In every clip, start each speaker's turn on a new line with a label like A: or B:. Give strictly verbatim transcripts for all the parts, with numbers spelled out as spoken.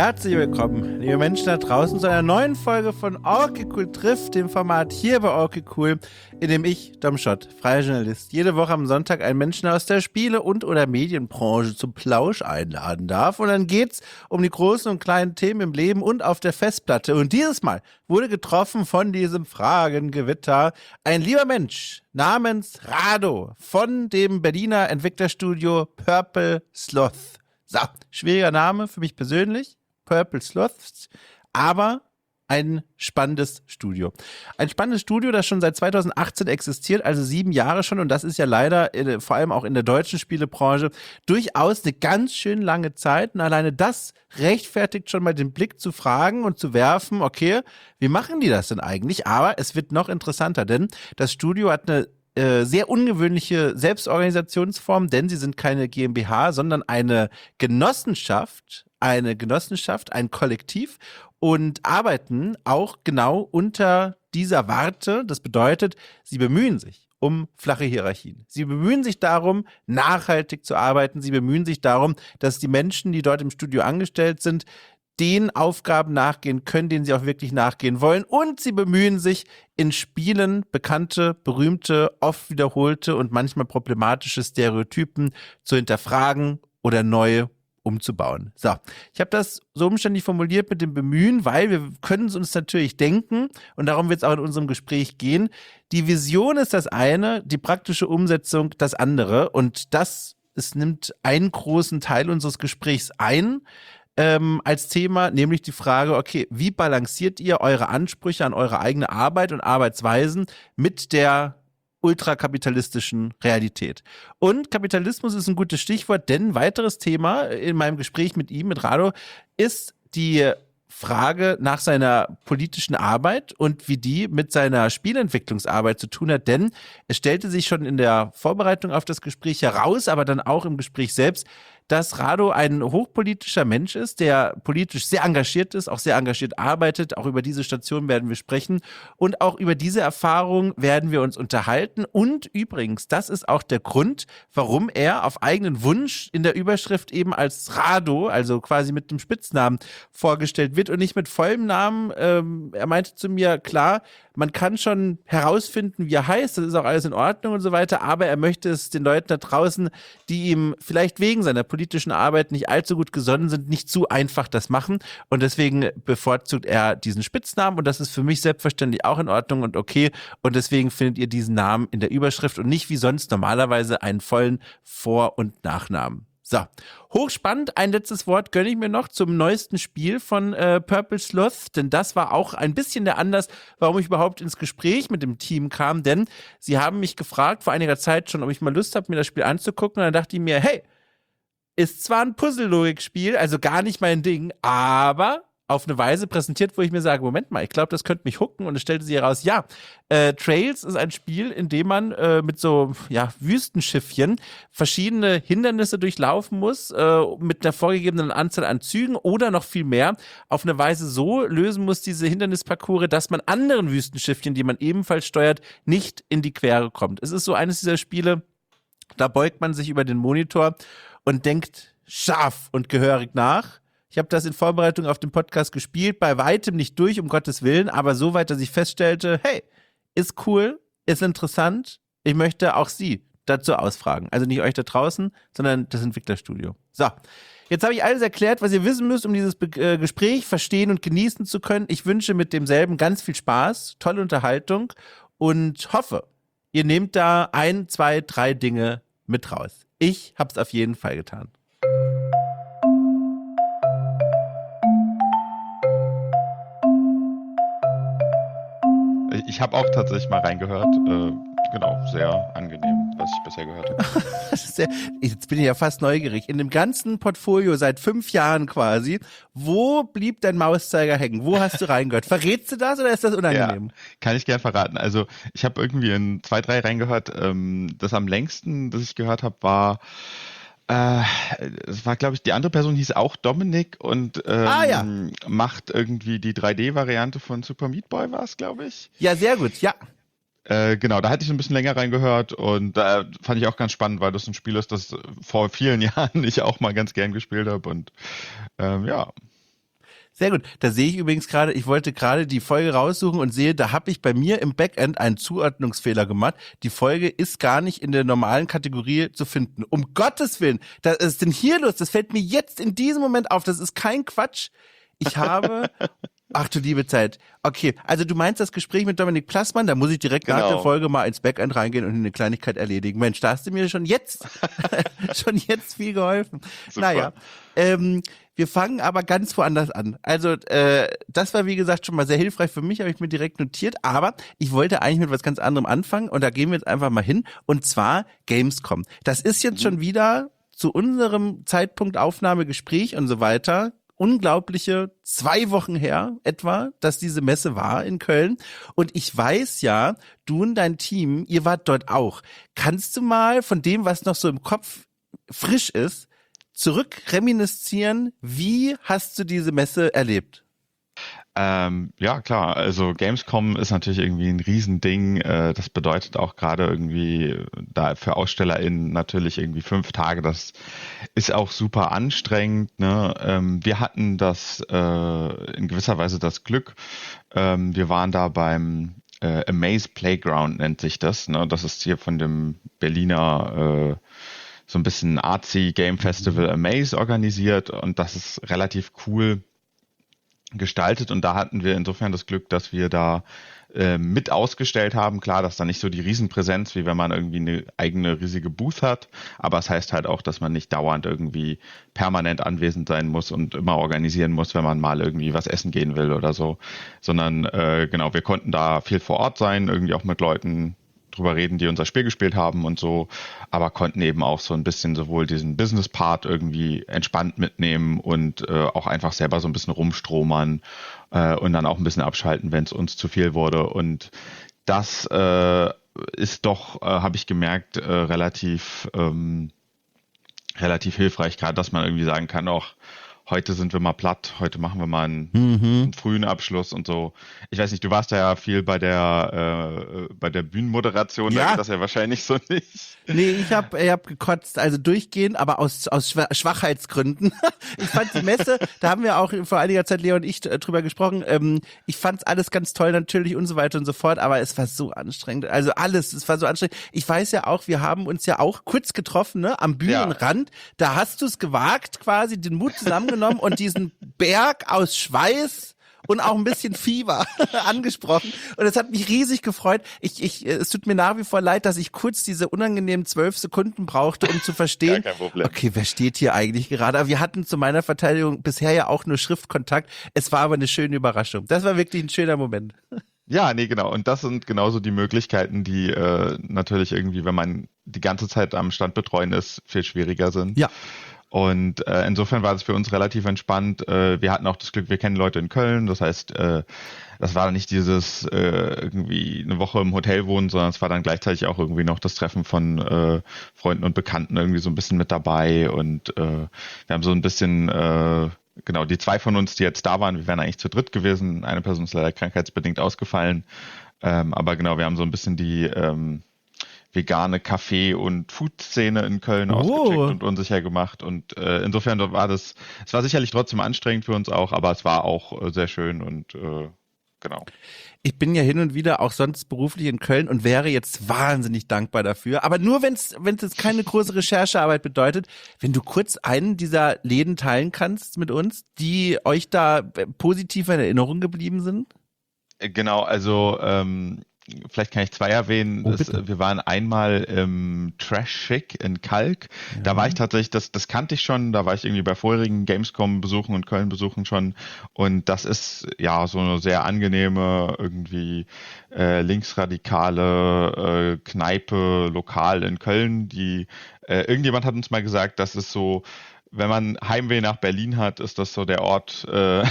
A: Herzlich willkommen, liebe Menschen da draußen, zu einer neuen Folge von Okay Cool trifft, dem Format hier bei Okay Cool, in dem ich, Dom Schott, freier Journalist, jede Woche am Sonntag einen Menschen aus der Spiele- und oder Medienbranche zum Plausch einladen darf. Und dann geht's um die großen und kleinen Themen im Leben und auf der Festplatte. Und dieses Mal wurde getroffen von diesem Fragengewitter ein lieber Mensch namens Rado von dem Berliner Entwicklerstudio Purple Sloth. So, schwieriger Name für mich persönlich, Purple Sloth, aber ein spannendes Studio. Ein spannendes Studio, das schon seit zweitausendachtzehn existiert, also sieben Jahre schon, und das ist ja leider, äh, vor allem auch in der deutschen Spielebranche, durchaus eine ganz schön lange Zeit, und alleine das rechtfertigt schon mal den Blick zu fragen und zu werfen, okay, wie machen die das denn eigentlich? Aber es wird noch interessanter, denn das Studio hat eine Äh, sehr ungewöhnliche Selbstorganisationsform, denn sie sind keine GmbH, sondern eine Genossenschaft, eine Genossenschaft, ein Kollektiv und arbeiten auch genau unter dieser Warte. Das bedeutet, sie bemühen sich um flache Hierarchien. Sie bemühen sich darum, nachhaltig zu arbeiten. Sie bemühen sich darum, dass die Menschen, die dort im Studio angestellt sind, den Aufgaben nachgehen können, denen sie auch wirklich nachgehen wollen. Und sie bemühen sich, in Spielen bekannte, berühmte, oft wiederholte und manchmal problematische Stereotypen zu hinterfragen oder neu umzubauen. So, ich habe das so umständlich formuliert mit dem Bemühen, weil wir können es uns natürlich denken, und darum wird es auch in unserem Gespräch gehen. Die Vision ist das eine, die praktische Umsetzung das andere. Und das, es nimmt einen großen Teil unseres Gesprächs ein, Ähm, als Thema, nämlich die Frage, okay, wie balanciert ihr eure Ansprüche an eure eigene Arbeit und Arbeitsweisen mit der ultrakapitalistischen Realität? Und Kapitalismus ist ein gutes Stichwort, denn ein weiteres Thema in meinem Gespräch mit ihm, mit Rado, ist die Frage nach seiner politischen Arbeit und wie die mit seiner Spielentwicklungsarbeit zu tun hat, denn es stellte sich schon in der Vorbereitung auf das Gespräch heraus, aber dann auch im Gespräch selbst, dass Rado ein hochpolitischer Mensch ist, der politisch sehr engagiert ist, auch sehr engagiert arbeitet. Auch über diese Station werden wir sprechen und auch über diese Erfahrung werden wir uns unterhalten. Und übrigens, das ist auch der Grund, warum er auf eigenen Wunsch in der Überschrift eben als Rado, also quasi mit dem Spitznamen, vorgestellt wird und nicht mit vollem Namen. Ähm, er meinte zu mir, klar, man kann schon herausfinden, wie er heißt, das ist auch alles in Ordnung und so weiter, aber er möchte es den Leuten da draußen, die ihm vielleicht wegen seiner politischen Arbeit nicht allzu gut gesonnen sind, nicht zu einfach das machen, und deswegen bevorzugt er diesen Spitznamen, und das ist für mich selbstverständlich auch in Ordnung und okay, und deswegen findet ihr diesen Namen in der Überschrift und nicht wie sonst normalerweise einen vollen Vor- und Nachnamen. So, hochspannend. Ein letztes Wort gönne ich mir noch zum neuesten Spiel von äh, Purple Sloth, denn das war auch ein bisschen der Anlass, warum ich überhaupt ins Gespräch mit dem Team kam, denn sie haben mich gefragt vor einiger Zeit schon, ob ich mal Lust habe, mir das Spiel anzugucken, und dann dachte ich mir, hey, ist zwar ein Puzzle-Logik-Spiel, also gar nicht mein Ding, aber auf eine Weise präsentiert, wo ich mir sage, Moment mal, ich glaube, das könnte mich hooken, und es stellte sich heraus, ja, äh, Trails ist ein Spiel, in dem man äh, mit so ja, Wüstenschiffchen verschiedene Hindernisse durchlaufen muss, äh, mit einer vorgegebenen Anzahl an Zügen oder noch viel mehr, auf eine Weise so lösen muss, diese Hindernisparcours, dass man anderen Wüstenschiffchen, die man ebenfalls steuert, nicht in die Quere kommt. Es ist so eines dieser Spiele, da beugt man sich über den Monitor und denkt scharf und gehörig nach. Ich habe das in Vorbereitung auf den Podcast gespielt, bei weitem nicht durch, um Gottes Willen, aber so weit, dass ich feststellte, hey, ist cool, ist interessant, ich möchte auch Sie dazu ausfragen. Also nicht euch da draußen, sondern das Entwicklerstudio. So, jetzt habe ich alles erklärt, was ihr wissen müsst, um dieses Be- äh, Gespräch verstehen und genießen zu können. Ich wünsche mit demselben ganz viel Spaß, tolle Unterhaltung und hoffe, ihr nehmt da ein, zwei, drei Dinge mit raus. Ich habe es auf jeden Fall getan.
B: Ich habe auch tatsächlich mal reingehört. Äh, genau, sehr angenehm, was ich bisher gehört habe.
A: Sehr, jetzt bin ich ja fast neugierig. In dem ganzen Portfolio seit fünf Jahren quasi, wo blieb dein Mauszeiger hängen? Wo hast du reingehört? Verrätst du das oder ist das unangenehm?
B: Ja, kann ich gern verraten. Also ich habe irgendwie in zwei, drei reingehört. Ähm, das am längsten, das ich gehört habe, war Äh, es war, glaube ich, die andere Person hieß auch Dominik und ähm,
A: Ah, ja.
B: macht irgendwie die drei D-Variante von Super Meat Boy, war es, glaube ich.
A: Ja, sehr gut, ja.
B: Äh, genau, da hatte ich so ein bisschen länger reingehört und da fand ich auch ganz spannend, weil das ein Spiel ist, das vor vielen Jahren ich auch mal ganz gern gespielt habe und ähm, ja.
A: Sehr gut. Da sehe ich übrigens gerade, ich wollte gerade die Folge raussuchen und sehe, da habe ich bei mir im Backend einen Zuordnungsfehler gemacht. Die Folge ist gar nicht in der normalen Kategorie zu finden. Um Gottes Willen, was ist denn hier los? Das fällt mir jetzt in diesem Moment auf. Das ist kein Quatsch. Ich habe, ach du liebe Zeit. Okay, also du meinst das Gespräch mit Dominik Plassmann, da muss ich direkt
B: Genau.
A: nach der Folge mal ins Backend reingehen und eine Kleinigkeit erledigen. Mensch, da hast du mir schon jetzt, schon jetzt viel geholfen.
B: Super.
A: Naja, ähm, wir fangen aber ganz woanders an. Also äh, das war wie gesagt schon mal sehr hilfreich für mich, habe ich mir direkt notiert. Aber ich wollte eigentlich mit was ganz anderem anfangen und da gehen wir jetzt einfach mal hin. Und zwar Gamescom. Das ist jetzt schon wieder zu unserem Zeitpunkt Aufnahme, Gespräch und so weiter unglaubliche zwei Wochen her etwa, dass diese Messe war in Köln. Und ich weiß ja, du und dein Team, ihr wart dort auch. Kannst du mal von dem, was noch so im Kopf frisch ist, zurück reminiszieren, wie hast du diese Messe erlebt?
B: Ähm, ja, klar. Also Gamescom ist natürlich irgendwie ein Riesending. Äh, das bedeutet auch gerade irgendwie da für AusstellerInnen natürlich irgendwie fünf Tage. Das ist auch super anstrengend. Ne? Ähm, wir hatten das äh, in gewisser Weise das Glück. Ähm, wir waren da beim äh, Amaze Playground nennt sich das. Ne? Das ist hier von dem Berliner äh, so ein bisschen artsy Game Festival Amaze organisiert und das ist relativ cool gestaltet und da hatten wir insofern das Glück, dass wir da äh, mit ausgestellt haben. Klar, dass da nicht so die Riesenpräsenz, wie wenn man irgendwie eine eigene riesige Booth hat, aber es heißt halt auch, dass man nicht dauernd irgendwie permanent anwesend sein muss und immer organisieren muss, wenn man mal irgendwie was essen gehen will oder so, sondern äh, genau, wir konnten da viel vor Ort sein, irgendwie auch mit Leuten drüber reden, die unser Spiel gespielt haben und so, aber konnten eben auch so ein bisschen sowohl diesen Business-Part irgendwie entspannt mitnehmen und äh, auch einfach selber so ein bisschen rumstromern äh, und dann auch ein bisschen abschalten, wenn es uns zu viel wurde. Und das äh, ist doch, äh, habe ich gemerkt, äh, relativ, ähm, relativ hilfreich, gerade dass man irgendwie sagen kann, auch heute sind wir mal platt, heute machen wir mal einen, mhm. einen frühen Abschluss und so. Ich weiß nicht, du warst ja viel bei der äh, bei der Bühnenmoderation,
A: ja.
B: Da geht das ja wahrscheinlich so nicht.
A: Nee, ich habe ich hab gekotzt, also durchgehend, aber aus aus Schwachheitsgründen. Ich fand die Messe, da haben wir auch vor einiger Zeit, Leo und ich, drüber gesprochen, ähm, ich fand's alles ganz toll natürlich und so weiter und so fort, aber es war so anstrengend, also alles, es war so anstrengend. Ich weiß ja auch, wir haben uns ja auch kurz getroffen, ne, am Bühnenrand, ja. Da hast du es gewagt, quasi den Mut zusammengenommen und diesen Berg aus Schweiß und auch ein bisschen Fieber angesprochen. Und es hat mich riesig gefreut. Ich, ich, es tut mir nach wie vor leid, dass ich kurz diese unangenehmen zwölf Sekunden brauchte, um zu verstehen,
B: ja, kein Problem.
A: Okay, wer steht hier eigentlich gerade? Aber wir hatten zu meiner Verteidigung bisher ja auch nur Schriftkontakt. Es war aber eine schöne Überraschung. Das war wirklich ein schöner Moment.
B: Ja, nee, genau. Und das sind genauso die Möglichkeiten, die äh, natürlich irgendwie, wenn man die ganze Zeit am Stand betreuen ist, viel schwieriger sind.
A: Ja.
B: Und äh, insofern war es für uns relativ entspannt. Äh, wir hatten auch das Glück, wir kennen Leute in Köln. Das heißt, äh, das war nicht dieses äh, irgendwie eine Woche im Hotel wohnen, sondern es war dann gleichzeitig auch irgendwie noch das Treffen von äh, Freunden und Bekannten irgendwie so ein bisschen mit dabei. Und äh, wir haben so ein bisschen, äh, genau, die zwei von uns, die jetzt da waren, wir wären eigentlich zu dritt gewesen. Eine Person ist leider krankheitsbedingt ausgefallen. Ähm, aber genau, wir haben so ein bisschen die ähm, vegane Kaffee- und Food-Szene in Köln
A: oh.
B: ausgecheckt und unsicher gemacht. Und äh, insofern war das, es war sicherlich trotzdem anstrengend für uns auch, aber es war auch äh, sehr schön und äh, genau.
A: Ich bin ja hin und wieder auch sonst beruflich in Köln und wäre jetzt wahnsinnig dankbar dafür. Aber nur, wenn es wenn es jetzt keine große Recherchearbeit bedeutet, wenn du kurz einen dieser Läden teilen kannst mit uns, die euch da positiv in Erinnerung geblieben sind?
B: Genau, also ähm, vielleicht kann ich zwei erwähnen.
A: Oh,
B: das, wir waren einmal im Trash Chic in Kalk. Ja. Da war ich tatsächlich, das, das kannte ich schon. Da war ich irgendwie bei vorherigen Gamescom-Besuchen und Köln-Besuchen schon. Und das ist ja so eine sehr angenehme, irgendwie äh, linksradikale äh, Kneipe, Lokal in Köln. Die äh, irgendjemand hat uns mal gesagt, das ist so, wenn man Heimweh nach Berlin hat, ist das so der Ort, äh,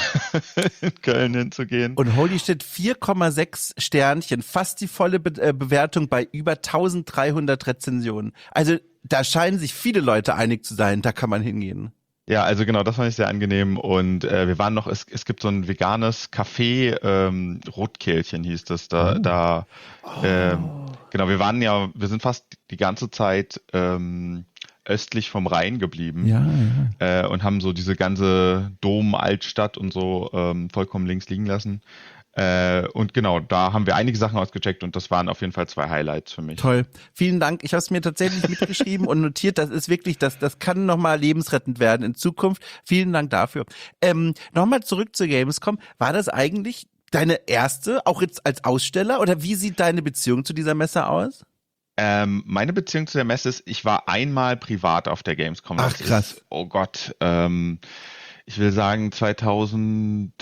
B: in Köln hinzugehen.
A: Und holy shit, vier Komma sechs Sternchen, fast die volle Be- äh, Bewertung bei über dreizehnhundert Rezensionen. Also da scheinen sich viele Leute einig zu sein, da kann man hingehen.
B: Ja, also genau, das fand ich sehr angenehm und äh, wir waren noch, es, es gibt so ein veganes Café, ähm, Rotkehlchen hieß das, da, oh. da ähm, genau, wir waren ja, wir sind fast die ganze Zeit ähm, östlich vom Rhein geblieben.
A: Ja, ja.
B: Äh, und haben so diese ganze Dom-Altstadt und so ähm, vollkommen links liegen lassen. Äh, und genau, da haben wir einige Sachen ausgecheckt und das waren auf jeden Fall zwei Highlights für mich.
A: Toll. Vielen Dank. Ich habe es mir tatsächlich mitgeschrieben und notiert. Das ist wirklich, das, das kann nochmal lebensrettend werden in Zukunft. Vielen Dank dafür. Ähm, nochmal zurück zur Gamescom. War das eigentlich deine erste, auch jetzt als Aussteller, oder wie sieht deine Beziehung zu dieser Messe aus?
B: Ähm, meine Beziehung zu der Messe ist, ich war einmal privat auf der Gamescom.
A: Ach,
B: Das
A: krass.
B: Ist, oh Gott, ähm, ich will sagen zweitausendelf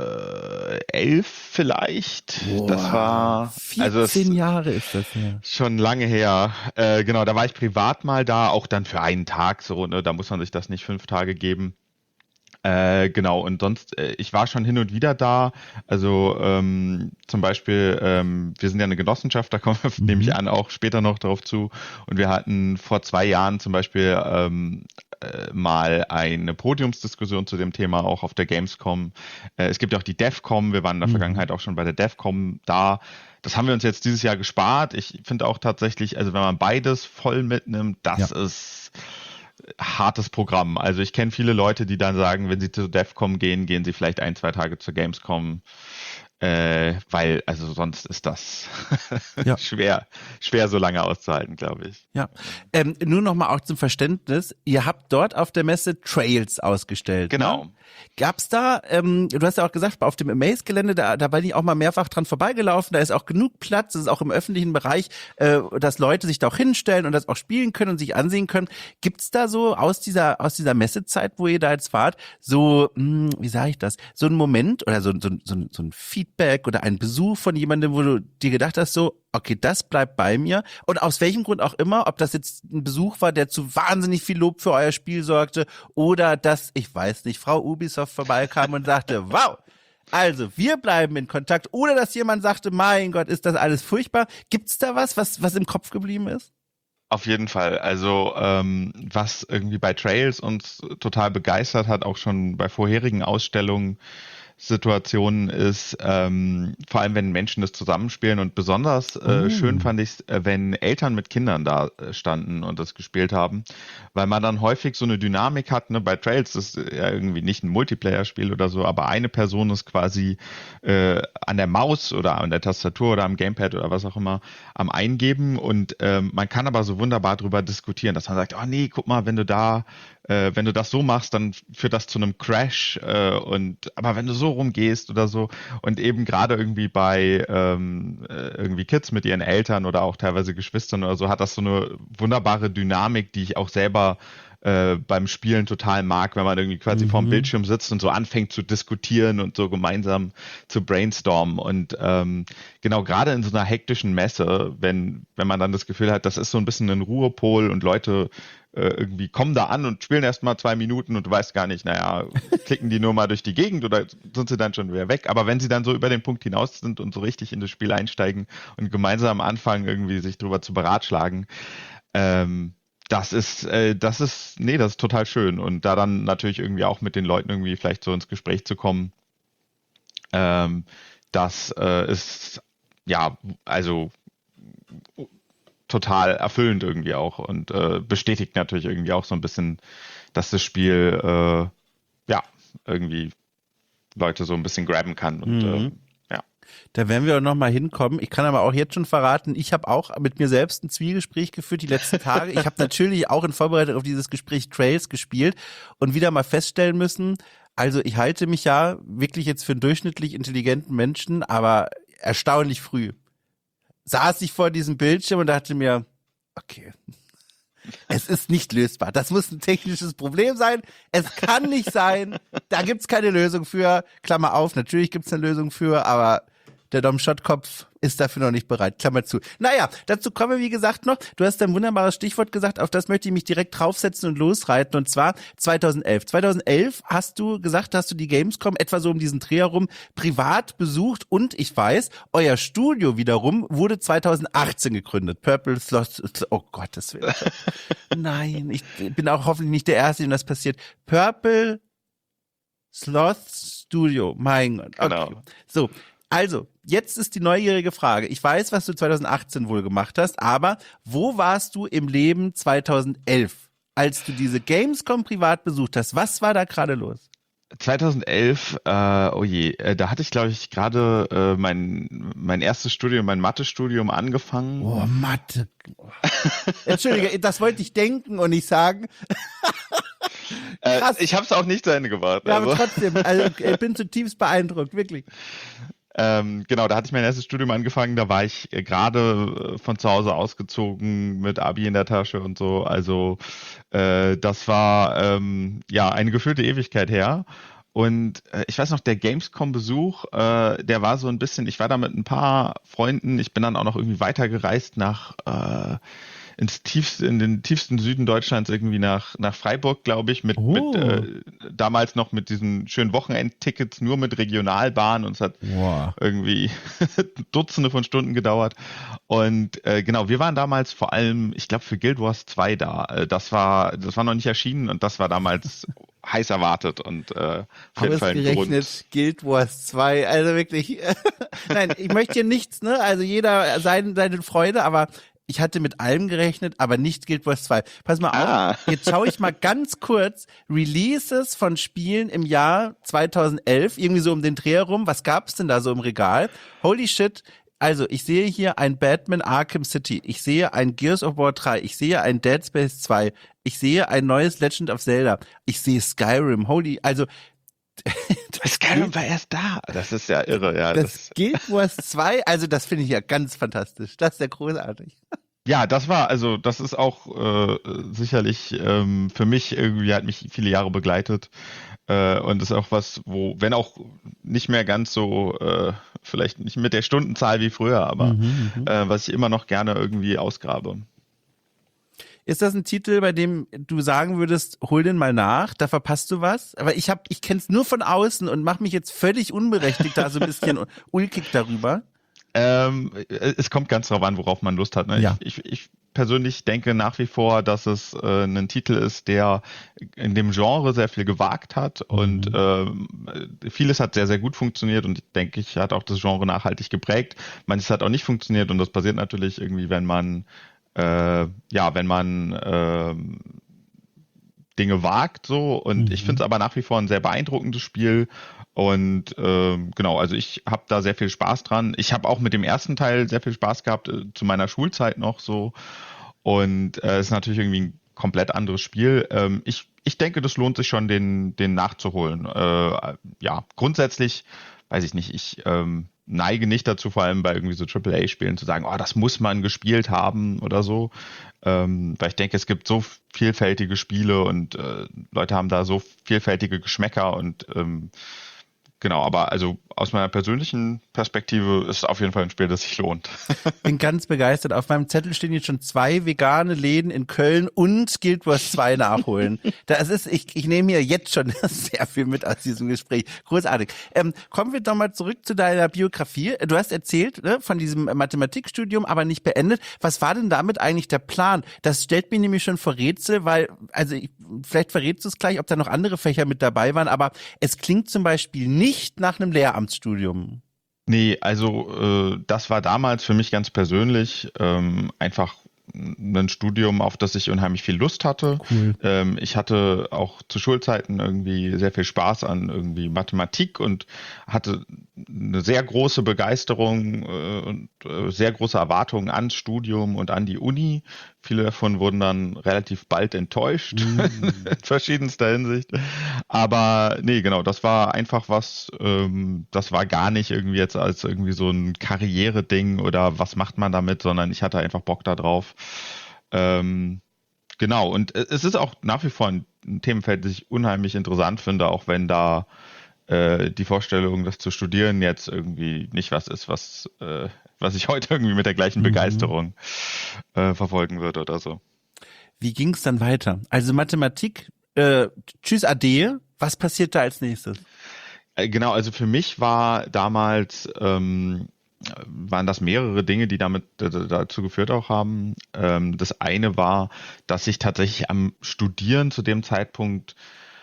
B: vielleicht.
A: Boah,
B: das war also es,
A: vierzehn Jahre ist das her.
B: schon lange her. Äh, genau, da war ich privat mal da, auch dann für einen Tag so, ne? Da muss man sich das nicht fünf Tage geben. Äh, genau, und sonst, äh, ich war schon hin und wieder da, also ähm, zum Beispiel, ähm, wir sind ja eine Genossenschaft, da kommen wir,
A: Mhm.
B: nehme ich an, auch später noch drauf zu, und wir hatten vor zwei Jahren zum Beispiel ähm, äh, mal eine Podiumsdiskussion zu dem Thema auch auf der Gamescom. Äh, es gibt ja auch die DevCom, wir waren in der
A: Mhm.
B: Vergangenheit auch schon bei der DevCom da. Das haben wir uns jetzt dieses Jahr gespart. Ich finde auch tatsächlich, also wenn man beides voll mitnimmt, das
A: Ja.
B: ist hartes Programm. Also ich kenne viele Leute, die dann sagen, wenn sie zur DevCom gehen, gehen sie vielleicht ein, zwei Tage zur Gamescom, äh, weil, also sonst ist das
A: Ja.
B: schwer, schwer so lange auszuhalten, glaube ich.
A: Ja, ähm, nur noch mal auch zum Verständnis, ihr habt dort auf der Messe Trails ausgestellt.
B: Genau.
A: Ne? Gab's da, ähm, du hast ja auch gesagt, auf dem Amaze-Gelände, da, da bin ich auch mal mehrfach dran vorbeigelaufen, da ist auch genug Platz, es ist auch im öffentlichen Bereich, äh, dass Leute sich da auch hinstellen und das auch spielen können und sich ansehen können. Gibt's da so aus dieser aus dieser Messezeit, wo ihr da jetzt wart, so, mh, wie sage ich das, so ein Moment oder so, so, so, so ein Feedback oder ein Besuch von jemandem, wo du dir gedacht hast, so, okay, das bleibt bei mir. Und aus welchem Grund auch immer, ob das jetzt ein Besuch war, der zu wahnsinnig viel Lob für euer Spiel sorgte, oder dass, ich weiß nicht, Frau Ubisoft vorbeikam und sagte, wow, also wir bleiben in Kontakt, oder dass jemand sagte, mein Gott, ist das alles furchtbar. Gibt's da was, was, was im Kopf geblieben ist?
B: Auf jeden Fall. Also ähm, was irgendwie bei Trails uns total begeistert hat, auch schon bei vorherigen Ausstellungen, Situationen ist, ähm, vor allem wenn Menschen das zusammenspielen, und besonders äh,
A: Oh.
B: schön fand ich es, äh, wenn Eltern mit Kindern da äh, standen und das gespielt haben, weil man dann häufig so eine Dynamik hat, ne? Bei Trails ist ja irgendwie nicht ein Multiplayer-Spiel oder so, aber eine Person ist quasi äh, an der Maus oder an der Tastatur oder am Gamepad oder was auch immer am Eingeben, und ähm, man kann aber so wunderbar drüber diskutieren, dass man sagt, oh nee, guck mal, wenn du da Äh, wenn du das so machst, dann führt das zu einem Crash, äh, und aber wenn du so rumgehst oder so, und eben gerade irgendwie bei ähm, äh, irgendwie Kids mit ihren Eltern oder auch teilweise Geschwistern oder so, hat das so eine wunderbare Dynamik, die ich auch selber äh, beim Spielen total mag, wenn man irgendwie quasi
A: Mhm.
B: vorm Bildschirm sitzt und so anfängt zu diskutieren und so gemeinsam zu brainstormen. Und ähm, genau, gerade in so einer hektischen Messe, wenn, wenn man dann das Gefühl hat, das ist so ein bisschen ein Ruhepol und Leute äh, irgendwie kommen da an und spielen erst mal zwei Minuten und du weißt gar nicht, naja, klicken die nur mal durch die Gegend oder sind sie dann schon wieder weg. Aber wenn sie dann so über den Punkt hinaus sind und so richtig in das Spiel einsteigen und gemeinsam anfangen, irgendwie sich drüber zu beratschlagen, ähm, das ist, äh, das ist, nee, das ist total schön. Und da dann natürlich irgendwie auch mit den Leuten irgendwie vielleicht so ins Gespräch zu kommen, ähm, das äh, ist, ja, also total erfüllend irgendwie auch und äh, bestätigt natürlich irgendwie auch so ein bisschen, dass das Spiel, äh, ja, irgendwie Leute so ein bisschen grabben kann und
A: Mhm.
B: ähm, ja.
A: Da werden wir auch noch mal hinkommen. Ich kann aber auch jetzt schon verraten, ich habe auch mit mir selbst ein Zwiegespräch geführt die letzten Tage. Ich habe natürlich auch in Vorbereitung auf dieses Gespräch Trails gespielt und wieder mal feststellen müssen, also ich halte mich ja wirklich jetzt für einen durchschnittlich intelligenten Menschen, aber erstaunlich früh saß ich vor diesem Bildschirm und dachte mir, okay, es ist nicht lösbar. Das muss ein technisches Problem sein. Es kann nicht sein. Da gibt's keine Lösung für. Klammer auf, natürlich gibt's eine Lösung für, aber der Dom-Schott-Kopf ist dafür noch nicht bereit. Klammer zu. Naja, dazu kommen wir, wie gesagt, noch. Du hast ein wunderbares Stichwort gesagt, auf das möchte ich mich direkt draufsetzen und losreiten, und zwar zweitausendelf. zweitausendelf hast du gesagt, hast du die Gamescom etwa so um diesen Dreh herum privat besucht, und ich weiß, euer Studio wiederum wurde zweitausendachtzehn gegründet. Purple Sloth, oh Gottes Willen. Nein, ich bin auch hoffentlich nicht der Erste, dem das passiert. Purple Sloth Studio, mein Gott. Okay.
B: Genau.
A: So, also, jetzt ist die neugierige Frage. Ich weiß, was du zweitausendachtzehn wohl gemacht hast, aber wo warst du im Leben zweitausendelf? als du diese Gamescom privat besucht hast? Was war da gerade los?
B: zweitausendelf, äh, oh je, äh, da hatte ich, glaube ich, gerade äh, mein, mein erstes Studium, mein Mathe-Studium angefangen.
A: Oh, Mathe. Entschuldige, das wollte ich denken und nicht sagen.
B: äh, ich habe es auch nicht zu Ende gebracht.
A: Ja,
B: also.
A: aber trotzdem, also, ich bin zutiefst beeindruckt, wirklich.
B: Ähm, genau, da hatte ich mein erstes Studium angefangen, da war ich äh, gerade äh, von zu Hause ausgezogen mit Abi in der Tasche und so, also äh, das war ähm, ja eine gefühlte Ewigkeit her und äh, ich weiß noch, der Gamescom-Besuch, äh, der war so ein bisschen, ich war da mit ein paar Freunden, ich bin dann auch noch irgendwie weitergereist nach äh, ins tiefste, in den tiefsten Süden Deutschlands, irgendwie nach, nach Freiburg, glaube ich, mit,
A: Oh.
B: mit äh, damals noch mit diesen schönen Wochenendtickets, nur mit Regionalbahn und es hat
A: Wow.
B: irgendwie Dutzende von Stunden gedauert. Und äh, genau, wir waren damals vor allem, ich glaube, für Guild Wars zwei da. Äh, Das war, das war noch nicht erschienen und das war damals heiß erwartet und äh, auf jeden Fall ein
A: Ausgerechnet
B: Grund.
A: Guild Wars zwei, also wirklich. Nein, ich möchte hier nichts, ne? Also jeder sein, seine Freude, aber ich hatte mit allem gerechnet, aber nicht Guild Wars zwei. Pass mal
B: Ah.
A: auf, jetzt schaue ich mal ganz kurz Releases von Spielen im Jahr zweitausendelf, irgendwie so um den Dreh herum. Was gab's denn da so im Regal? Holy shit. Also, ich sehe hier ein Batman Arkham City, ich sehe ein Gears of War drei, ich sehe ein Dead Space zwei, ich sehe ein neues Legend of Zelda, ich sehe Skyrim, holy, also
B: Skyrim war erst da. Das ist ja irre, ja.
A: das
B: Das,
A: Guild Wars zwei, also das finde ich ja ganz fantastisch. Das ist ja großartig.
B: ja, das war, also das ist auch äh, sicherlich ähm, für mich irgendwie hat mich viele Jahre begleitet. Äh, und ist auch was, wo, wenn auch nicht mehr ganz so, äh, vielleicht nicht mit der Stundenzahl wie früher, aber
A: Mhm, mhm.
B: äh, was ich immer noch gerne irgendwie ausgrabe.
A: Ist das ein Titel, bei dem du sagen würdest, hol den mal nach, da verpasst du was? Aber ich hab, ich kenn's nur von außen und mache mich jetzt völlig unberechtigt da so ein bisschen ulkig darüber.
B: Ähm, es kommt ganz drauf an, worauf man Lust hat. Ne?
A: Ja.
B: Ich, ich, ich persönlich denke nach wie vor, dass es äh, ein Titel ist, der in dem Genre sehr viel gewagt hat und ähm, vieles hat sehr, sehr gut funktioniert und ich denke, ich hat auch das Genre nachhaltig geprägt. Manches hat auch nicht funktioniert und das passiert natürlich irgendwie, wenn man äh, ja, wenn man äh, Dinge wagt so und
A: Mhm.
B: ich finde es aber nach wie vor ein sehr beeindruckendes Spiel und ähm, genau, also ich habe da sehr viel Spaß dran. Ich habe auch mit dem ersten Teil sehr viel Spaß gehabt, äh, zu meiner Schulzeit noch so und es äh, ist natürlich irgendwie ein komplett anderes Spiel. Ähm, ich, ich denke, das lohnt sich schon, den, den nachzuholen. Äh, ja, grundsätzlich, weiß ich nicht, ich ähm, neige nicht dazu, vor allem bei irgendwie so Triple A-Spielen zu sagen, oh, das muss man gespielt haben oder so. Ähm, weil ich denke, es gibt so vielfältige Spiele und äh, Leute haben da so vielfältige Geschmäcker und ähm, genau, aber also aus meiner persönlichen Perspektive ist es auf jeden Fall ein Spiel, das sich lohnt.
A: Bin ganz begeistert. Auf meinem Zettel stehen jetzt schon zwei vegane Läden in Köln und Guild Wars zwei nachholen. Das ist, ich, ich nehme hier jetzt schon sehr viel mit aus diesem Gespräch. Großartig. Ähm, kommen wir doch mal zurück zu deiner Biografie. Du hast erzählt, ne, von diesem Mathematikstudium, aber nicht beendet. Was war denn damit eigentlich der Plan? Das stellt mich nämlich schon vor Rätsel, weil, also ich, vielleicht verrätst du es gleich, ob da noch andere Fächer mit dabei waren, aber es klingt zum Beispiel nicht nach einem Lehramtsstudium.
B: Nee, also äh, das war damals für mich ganz persönlich ähm, einfach ein Studium, auf das ich unheimlich viel Lust hatte.
A: Cool.
B: Ähm, ich hatte auch zu Schulzeiten irgendwie sehr viel Spaß an irgendwie Mathematik und hatte eine sehr große Begeisterung äh, und äh, sehr große Erwartungen ans Studium und an die Uni. Viele davon wurden dann relativ bald enttäuscht,
A: Mm.
B: in verschiedenster Hinsicht. Aber nee, genau, das war einfach was, ähm, das war gar nicht irgendwie jetzt als irgendwie so ein Karriereding oder was macht man damit, sondern ich hatte einfach Bock da drauf. Ähm, genau, und es ist auch nach wie vor ein, ein Themenfeld, das ich unheimlich interessant finde, auch wenn da äh, die Vorstellung, das zu studieren, jetzt irgendwie nicht was ist, was, äh, was ich heute irgendwie mit der gleichen
A: Mhm.
B: Begeisterung äh, verfolgen würde oder so.
A: Wie ging es dann weiter? Also Mathematik, äh, tschüss Ade, was passiert da als nächstes?
B: Äh, Genau, also für mich war damals, ähm, waren das mehrere Dinge, die damit d- d- dazu geführt auch haben. Ähm, das eine war, dass ich tatsächlich am Studieren zu dem Zeitpunkt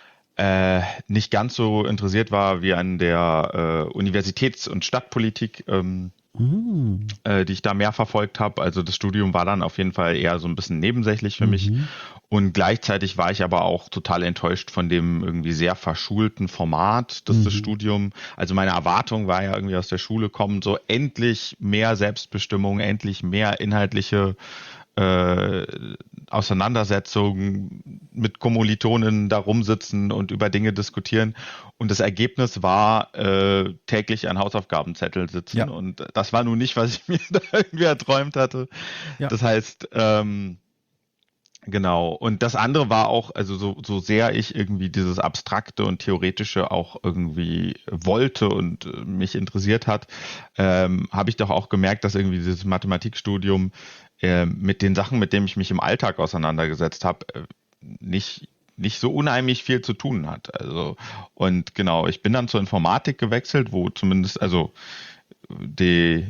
B: äh, nicht ganz so interessiert war wie an der äh, Universitäts- und Stadtpolitik, ähm,
A: Mm.
B: äh, die ich da mehr verfolgt habe. Also das Studium war dann auf jeden Fall eher so ein bisschen nebensächlich für mich.
A: Mhm.
B: Und gleichzeitig war ich aber auch total enttäuscht von dem irgendwie sehr verschulten Format des, mhm. des Studiums. Also meine Erwartung war ja irgendwie aus der Schule kommen, so endlich mehr Selbstbestimmung, endlich mehr inhaltliche äh, Auseinandersetzungen mit Kommilitonen da rumsitzen und über Dinge diskutieren. Und das Ergebnis war äh, täglich an Hausaufgabenzettel sitzen. Ja. Und das war nun nicht, was ich mir da irgendwie erträumt hatte. Ja. Das heißt, ähm, genau. Und das andere war auch, also so, so sehr ich irgendwie dieses Abstrakte und Theoretische auch irgendwie wollte und äh, mich interessiert hat, ähm, habe ich doch auch gemerkt, dass irgendwie dieses Mathematikstudium äh, mit den Sachen, mit denen ich mich im Alltag auseinandergesetzt habe, äh, nicht nicht so unheimlich viel zu tun hat. Also, und genau, ich bin dann zur Informatik gewechselt, wo zumindest, also die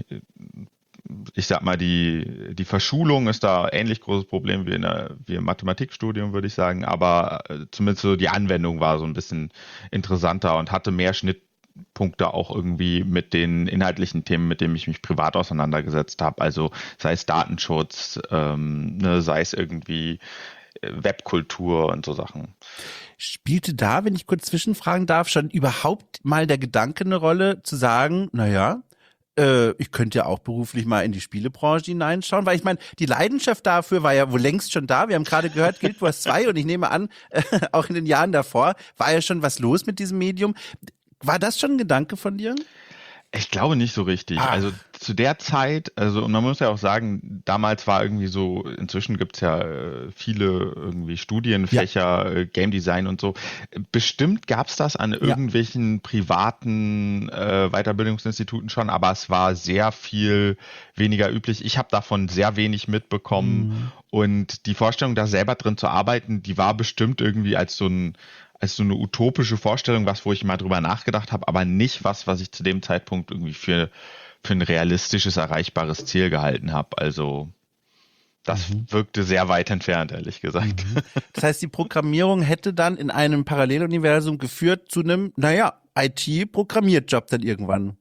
B: ich sag mal, die, die Verschulung ist da ein ähnlich großes Problem wie, in der, wie im Mathematikstudium, würde ich sagen, aber zumindest so die Anwendung war so ein bisschen interessanter und hatte mehr Schnittpunkte auch irgendwie mit den inhaltlichen Themen, mit denen ich mich privat auseinandergesetzt habe, also sei es Datenschutz, ähm, ne, sei es irgendwie Webkultur und so Sachen.
A: Spielte da, wenn ich kurz zwischenfragen darf, schon überhaupt mal der Gedanke eine Rolle, zu sagen, naja, ich könnte ja auch beruflich mal in die Spielebranche hineinschauen, weil ich meine, die Leidenschaft dafür war ja wohl längst schon da. Wir haben gerade gehört, Guild Wars zwei und ich nehme an, äh, auch in den Jahren davor war ja schon was los mit diesem Medium. War das schon ein Gedanke von dir?
B: Ich glaube nicht so richtig. Ah. Also zu der Zeit, also und man muss ja auch sagen, damals war irgendwie so, inzwischen gibt's ja äh, viele irgendwie Studienfächer, ja. äh, Game Design und so. Bestimmt gab's das an ja. irgendwelchen privaten äh, Weiterbildungsinstituten schon, aber es war sehr viel weniger üblich. Ich habe davon sehr wenig mitbekommen mhm. und die Vorstellung, da selber drin zu arbeiten, die war bestimmt irgendwie als so ein als so eine utopische Vorstellung, was, wo ich mal drüber nachgedacht habe, aber nicht was, was ich zu dem Zeitpunkt irgendwie für, für ein realistisches, erreichbares Ziel gehalten habe. Also das mhm. wirkte sehr weit entfernt, ehrlich gesagt.
A: Mhm. Das heißt, die Programmierung hätte dann in einem Paralleluniversum geführt zu einem, naja, I T-Programmierjob dann irgendwann.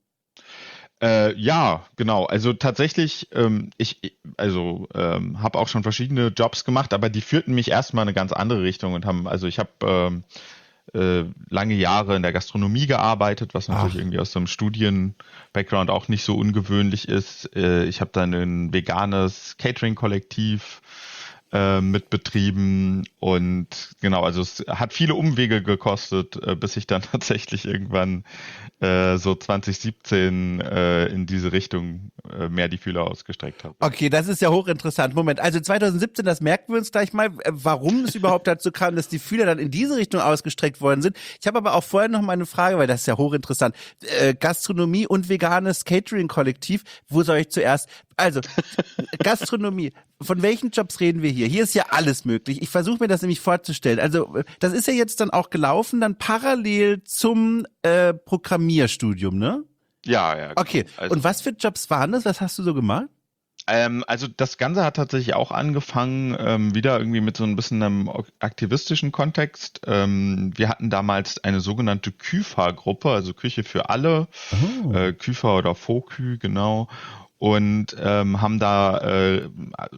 B: Äh, ja, genau. Also tatsächlich, ähm, ich, also ähm, habe auch schon verschiedene Jobs gemacht, aber die führten mich erstmal in eine ganz andere Richtung und haben, also ich habe ähm, äh, lange Jahre in der Gastronomie gearbeitet, was natürlich Ach. irgendwie aus so einem Studien-Background auch nicht so ungewöhnlich ist. Äh, ich habe dann ein veganes Catering-Kollektiv äh, mitbetrieben und genau, also es hat viele Umwege gekostet, äh, bis ich dann tatsächlich irgendwann äh, so zwanzig siebzehn äh, in diese Richtung äh, mehr die Fühler ausgestreckt habe.
A: Okay, das ist ja hochinteressant. Moment, also zwanzig siebzehn, das merken wir uns gleich mal, warum es überhaupt dazu kam, dass die Fühler dann in diese Richtung ausgestreckt worden sind. Ich habe aber auch vorher noch mal eine Frage, weil das ist ja hochinteressant. Äh, Gastronomie und veganes Catering-Kollektiv, wo soll ich zuerst? Also, Gastronomie, von welchen Jobs reden wir hier? Hier ist ja alles möglich. Ich versuche mir das nämlich vorzustellen. Also, das ist ja jetzt dann auch gelaufen, dann parallel zum äh, Programmierstudium, ne?
B: Ja, ja. Genau.
A: Okay, also, und was für Jobs waren das? Was hast du so gemacht?
B: Ähm, also das Ganze hat tatsächlich auch angefangen, ähm, wieder irgendwie mit so ein bisschen einem aktivistischen Kontext. Ähm, wir hatten damals eine sogenannte Küfa-Gruppe, also Küche für alle, oh. äh, Küfa oder Fokü, genau. Und ähm, haben da äh,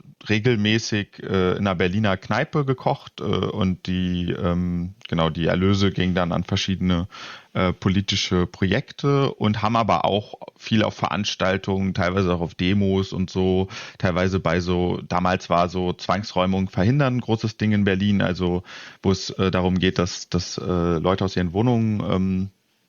B: regelmäßig äh, in einer Berliner Kneipe gekocht äh, und die ähm, genau die Erlöse gingen dann an verschiedene äh, politische Projekte und haben aber auch viel auf Veranstaltungen, teilweise auch auf Demos und so, teilweise bei so, damals war so Zwangsräumung verhindern ein großes Ding in Berlin, also wo es äh, darum geht, dass, dass äh, Leute aus ihren Wohnungen ähm,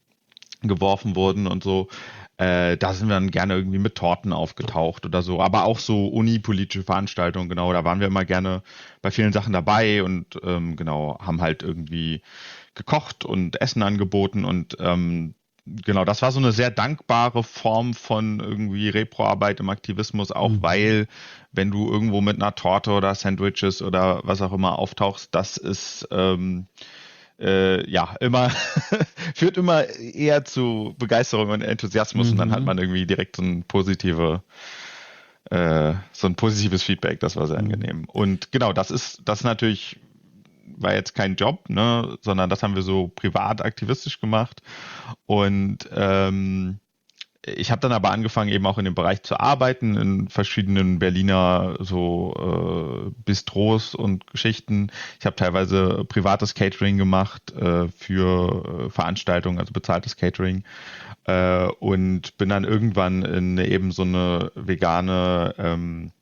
B: geworfen wurden und so. Äh, da sind wir dann gerne irgendwie mit Torten aufgetaucht oder so, aber auch so unipolitische Veranstaltungen, genau, da waren wir immer gerne bei vielen Sachen dabei und ähm, genau, haben halt irgendwie gekocht und Essen angeboten und ähm, genau, das war so eine sehr dankbare Form von irgendwie Reproarbeit im Aktivismus, auch mhm. weil, wenn du irgendwo mit einer Torte oder Sandwiches oder was auch immer auftauchst, das ist ähm, Äh, ja, immer, führt immer eher zu Begeisterung und Enthusiasmus mhm. und dann hat man irgendwie direkt so ein positive, äh, so ein positives Feedback, das war sehr mhm. angenehm. Und genau, das ist, das natürlich, war jetzt kein Job, ne, sondern das haben wir so privat aktivistisch gemacht und ähm, ich habe dann aber angefangen, eben auch in dem Bereich zu arbeiten, in verschiedenen Berliner so äh, Bistros und Geschichten. Ich habe teilweise privates Catering gemacht äh, für äh, Veranstaltungen, also bezahltes Catering. Äh, und bin dann irgendwann in eben so eine vegane ähm,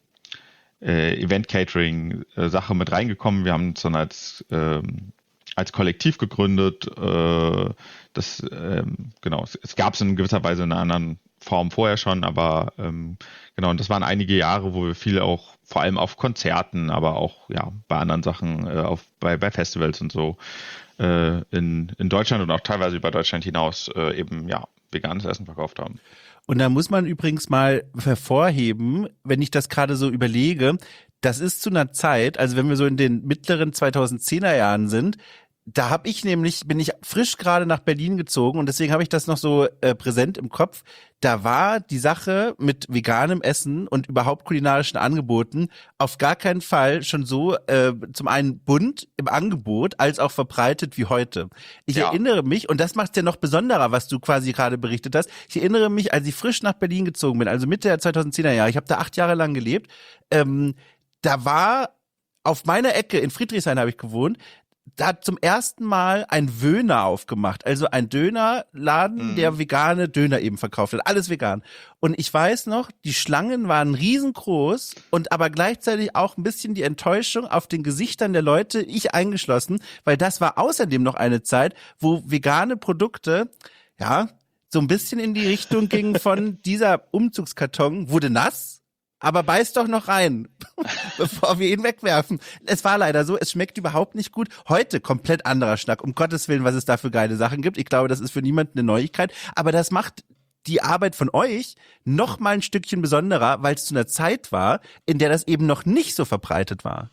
B: äh, Event-Catering-Sache mit reingekommen. Wir haben uns dann als ähm, als Kollektiv gegründet. Äh, das ähm, genau, es, es gab es in gewisser Weise in einer anderen Form vorher schon, aber ähm, genau, und das waren einige Jahre, wo wir viel auch, vor allem auf Konzerten, aber auch ja bei anderen Sachen, äh, auf bei, bei Festivals und so äh, in, in Deutschland und auch teilweise über Deutschland hinaus äh, eben ja veganes Essen verkauft haben.
A: Und da muss man übrigens mal hervorheben, wenn ich das gerade so überlege, das ist zu einer Zeit, also wenn wir so in den mittleren zweitausendzehner Jahren sind, da habe ich nämlich, bin ich frisch gerade nach Berlin gezogen und deswegen habe ich das noch so äh, präsent im Kopf. Da war die Sache mit veganem Essen und überhaupt kulinarischen Angeboten auf gar keinen Fall schon so äh, zum einen bunt im Angebot als auch verbreitet wie heute. Ich ja. erinnere mich, und das macht es ja noch besonderer, was du quasi gerade berichtet hast, ich erinnere mich, als ich frisch nach Berlin gezogen bin, also Mitte der zweitausendzehner Jahre, ich habe da acht Jahre lang gelebt, ähm, da war auf meiner Ecke, in Friedrichshain habe ich gewohnt, da hat zum ersten Mal ein Wöhner aufgemacht, also ein Dönerladen, mm. der vegane Döner eben verkauft hat, alles vegan. Und ich weiß noch, die Schlangen waren riesengroß und aber gleichzeitig auch ein bisschen die Enttäuschung auf den Gesichtern der Leute, ich eingeschlossen, weil das war außerdem noch eine Zeit, wo vegane Produkte, ja, so ein bisschen in die Richtung gingen von dieser Umzugskarton wurde nass, aber beiß doch noch rein, bevor wir ihn wegwerfen. Es war leider so, es schmeckt überhaupt nicht gut. Heute komplett anderer Schnack, um Gottes Willen, was es da für geile Sachen gibt. Ich glaube, das ist für niemanden eine Neuigkeit, aber das macht die Arbeit von euch noch mal ein Stückchen besonderer, weil es zu einer Zeit war, in der das eben noch nicht so verbreitet war.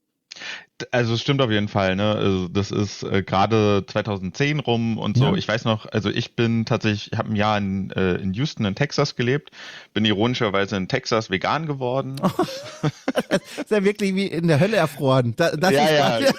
B: Also es stimmt auf jeden Fall, ne? Also das ist äh, gerade zweitausendzehn rum und so. Ja. Ich weiß noch, also ich bin tatsächlich, ich habe ein Jahr in, äh, in Houston in Texas gelebt, bin ironischerweise in Texas vegan geworden.
A: Oh, das ist ja wirklich wie in der Hölle erfroren. Das, das
B: ja,
A: ist
B: ja.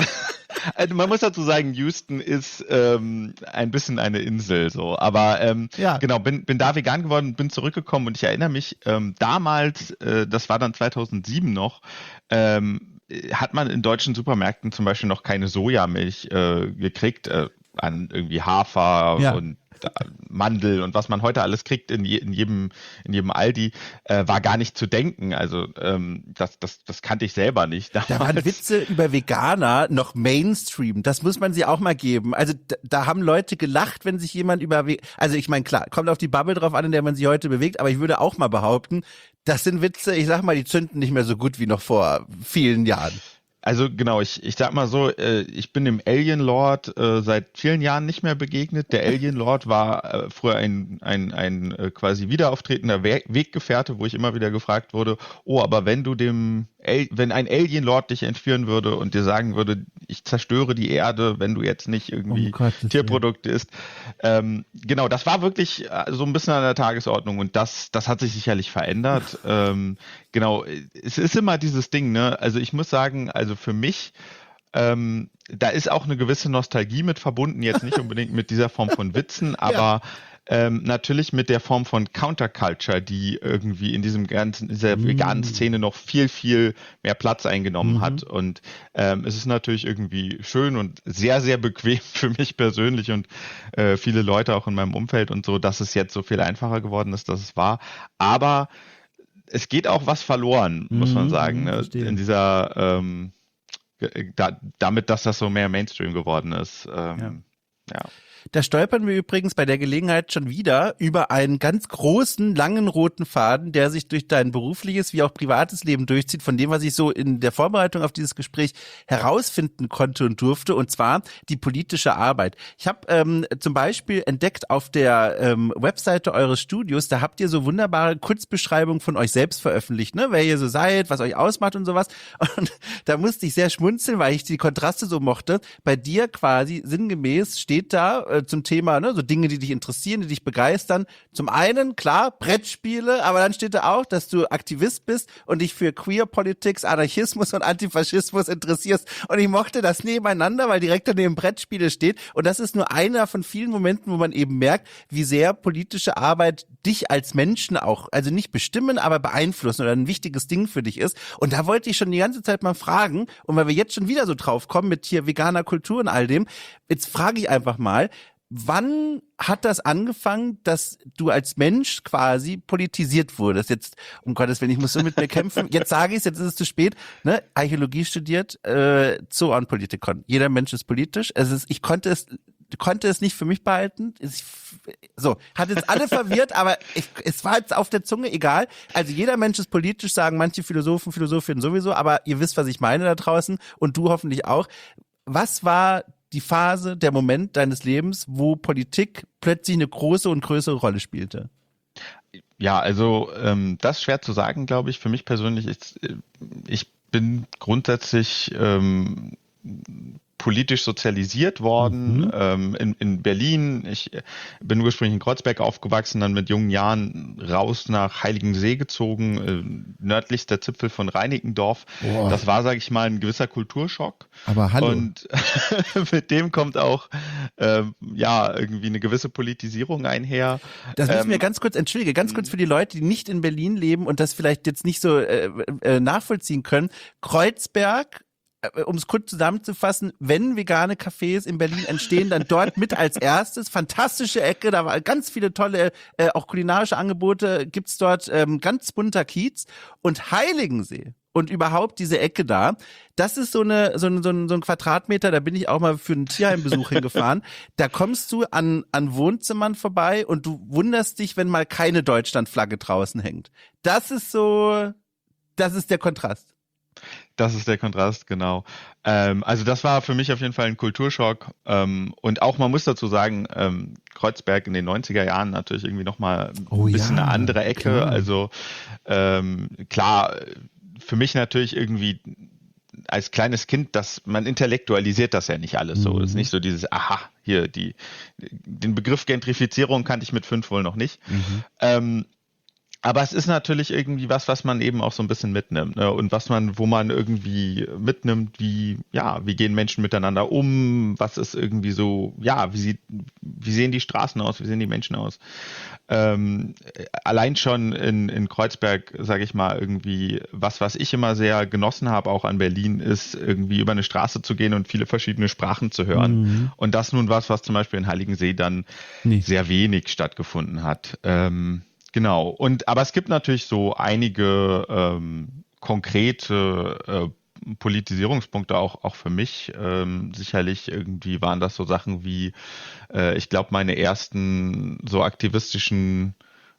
B: Also man muss dazu sagen, Houston ist ähm, ein bisschen eine Insel, so. Aber ähm, ja. genau, bin, bin da vegan geworden, bin zurückgekommen und ich erinnere mich, ähm, damals, äh, das war dann zweitausendsieben noch, ähm, hat man in deutschen Supermärkten zum Beispiel noch keine Sojamilch äh, gekriegt, äh, an irgendwie Hafer ja. und äh, Mandel und was man heute alles kriegt in, je, in jedem in jedem Aldi, äh, war gar nicht zu denken. Also ähm, das, das, das kannte ich selber nicht.
A: Damals. Da waren Witze über Veganer noch Mainstream, das muss man sie auch mal geben. Also da, da haben Leute gelacht, wenn sich jemand über, also ich meine, klar, kommt auf die Bubble drauf an, in der man sich heute bewegt, aber ich würde auch mal behaupten, das sind Witze, ich sag mal, die zünden nicht mehr so gut wie noch vor vielen Jahren.
B: Also genau, ich, ich sag mal so, äh, ich bin dem Alien Lord äh, seit vielen Jahren nicht mehr begegnet. Der Alien Lord war äh, früher ein, ein, ein äh, quasi wiederauftretender We- Weggefährte, wo ich immer wieder gefragt wurde, oh, aber wenn du dem, Al- wenn ein Alien Lord dich entführen würde und dir sagen würde, ich zerstöre die Erde, wenn du jetzt nicht irgendwie oh Tierprodukte isst. Ähm, genau, das war wirklich äh, so ein bisschen an der Tagesordnung und das, das hat sich sicherlich verändert. ähm, genau, es ist immer dieses Ding, ne? Also ich muss sagen, also für mich, ähm, da ist auch eine gewisse Nostalgie mit verbunden, jetzt nicht unbedingt mit dieser Form von Witzen, aber ja. ähm, natürlich mit der Form von Counterculture, die irgendwie in diesem ganzen, dieser mm. veganen Szene noch viel, viel mehr Platz eingenommen mhm. hat. Und ähm, es ist natürlich irgendwie schön und sehr, sehr bequem für mich persönlich und äh, viele Leute auch in meinem Umfeld und so, dass es jetzt so viel einfacher geworden ist, dass es war. Aber es geht auch was verloren, muss man sagen, ne? In dieser ähm, da, damit, dass das so mehr Mainstream geworden ist. Ähm, ja. ja.
A: Da stolpern wir übrigens bei der Gelegenheit schon wieder über einen ganz großen, langen roten Faden, der sich durch dein berufliches wie auch privates Leben durchzieht, von dem, was ich so in der Vorbereitung auf dieses Gespräch herausfinden konnte und durfte, und zwar die politische Arbeit. Ich habe ähm, zum Beispiel entdeckt auf der ähm, Webseite eures Studios, da habt ihr so wunderbare Kurzbeschreibungen von euch selbst veröffentlicht, ne? Wer ihr so seid, was euch ausmacht und sowas. Und da musste ich sehr schmunzeln, weil ich die Kontraste so mochte. Bei dir quasi sinngemäß steht da, äh, zum Thema, ne, so Dinge, die dich interessieren, die dich begeistern. Zum einen, klar, Brettspiele, aber dann steht da auch, dass du Aktivist bist und dich für Queer Politics, Anarchismus und Antifaschismus interessierst. Und ich mochte das nebeneinander, weil direkt daneben Brettspiele steht. Und das ist nur einer von vielen Momenten, wo man eben merkt, wie sehr politische Arbeit dich als Menschen auch, also nicht bestimmen, aber beeinflussen oder ein wichtiges Ding für dich ist. Und da wollte ich schon die ganze Zeit mal fragen, und weil wir jetzt schon wieder so drauf kommen mit hier veganer Kultur und all dem, jetzt frage ich einfach mal, wann hat das angefangen, dass du als Mensch quasi politisiert wurdest? Jetzt, um Gottes Willen, ich muss so mit mir kämpfen. Jetzt sage ich es, jetzt ist es zu spät. Ne? Archäologie studiert, äh, Zoon Politikon. Jeder Mensch ist politisch. Es ist, ich konnte es konnte es nicht für mich behalten. Ich, so, hat jetzt alle verwirrt, aber ich, es war jetzt auf der Zunge, egal. Also jeder Mensch ist politisch, sagen manche Philosophen, Philosophinnen sowieso, aber ihr wisst, was ich meine da draußen und du hoffentlich auch. Was war die Phase, der Moment deines Lebens, wo Politik plötzlich eine große und größere Rolle spielte?
B: Ja, also ähm, das ist schwer zu sagen, glaube ich. Für mich persönlich ist, ich bin grundsätzlich ähm, politisch sozialisiert worden, mhm. ähm, in, in Berlin. Ich bin ursprünglich in Kreuzberg aufgewachsen, dann mit jungen Jahren raus nach Heiligensee gezogen, äh, nördlichster Zipfel von Reinickendorf. Boah. Das war, sage ich mal, ein gewisser Kulturschock.
A: Aber hallo.
B: Und mit dem kommt auch äh, ja irgendwie eine gewisse Politisierung einher.
A: Das müssen ähm, wir ganz kurz, entschuldige, ganz kurz für die Leute, die nicht in Berlin leben und das vielleicht jetzt nicht so äh, äh, nachvollziehen können. Kreuzberg, um es kurz zusammenzufassen, wenn vegane Cafés in Berlin entstehen, dann dort mit als erstes. Fantastische Ecke, da waren ganz viele tolle, äh, auch kulinarische Angebote, gibt's dort, ähm, ganz bunter Kiez. Und Heiligensee und überhaupt diese Ecke da, das ist so eine so ein, so ein, so ein Quadratmeter, da bin ich auch mal für einen Tierheimbesuch hingefahren. Da kommst du an, an Wohnzimmern vorbei und du wunderst dich, wenn mal keine Deutschlandflagge draußen hängt. Das ist so, das ist der Kontrast.
B: Das ist der Kontrast, genau. Ähm, also das war für mich auf jeden Fall ein Kulturschock. Ähm, und auch, man muss dazu sagen, ähm, Kreuzberg in den neunziger Jahren natürlich irgendwie nochmal ein oh, bisschen ja, eine andere Ecke. Klar. Also ähm, klar, für mich natürlich irgendwie als kleines Kind, dass man intellektualisiert das ja nicht alles so. Es mhm. ist nicht so dieses, aha, hier, die, den Begriff Gentrifizierung kannte ich mit fünf wohl noch nicht. Mhm. Ähm, Aber es ist natürlich irgendwie was, was man eben auch so ein bisschen mitnimmt, ne? Und was man, wo man irgendwie mitnimmt, wie, ja, wie gehen Menschen miteinander um, was ist irgendwie so, ja, wie sieht, wie sehen die Straßen aus, wie sehen die Menschen aus? Ähm, allein schon in, in Kreuzberg, sage ich mal, irgendwie, was, was ich immer sehr genossen habe, auch an Berlin, ist irgendwie über eine Straße zu gehen und viele verschiedene Sprachen zu hören. Mhm. Und das nun was, was zum Beispiel in Heiligensee dann nee. sehr wenig stattgefunden hat. Ähm, Genau, und aber es gibt natürlich so einige ähm, konkrete äh, Politisierungspunkte auch auch für mich. Ähm, sicherlich irgendwie waren das so Sachen wie, äh, ich glaube, meine ersten so aktivistischen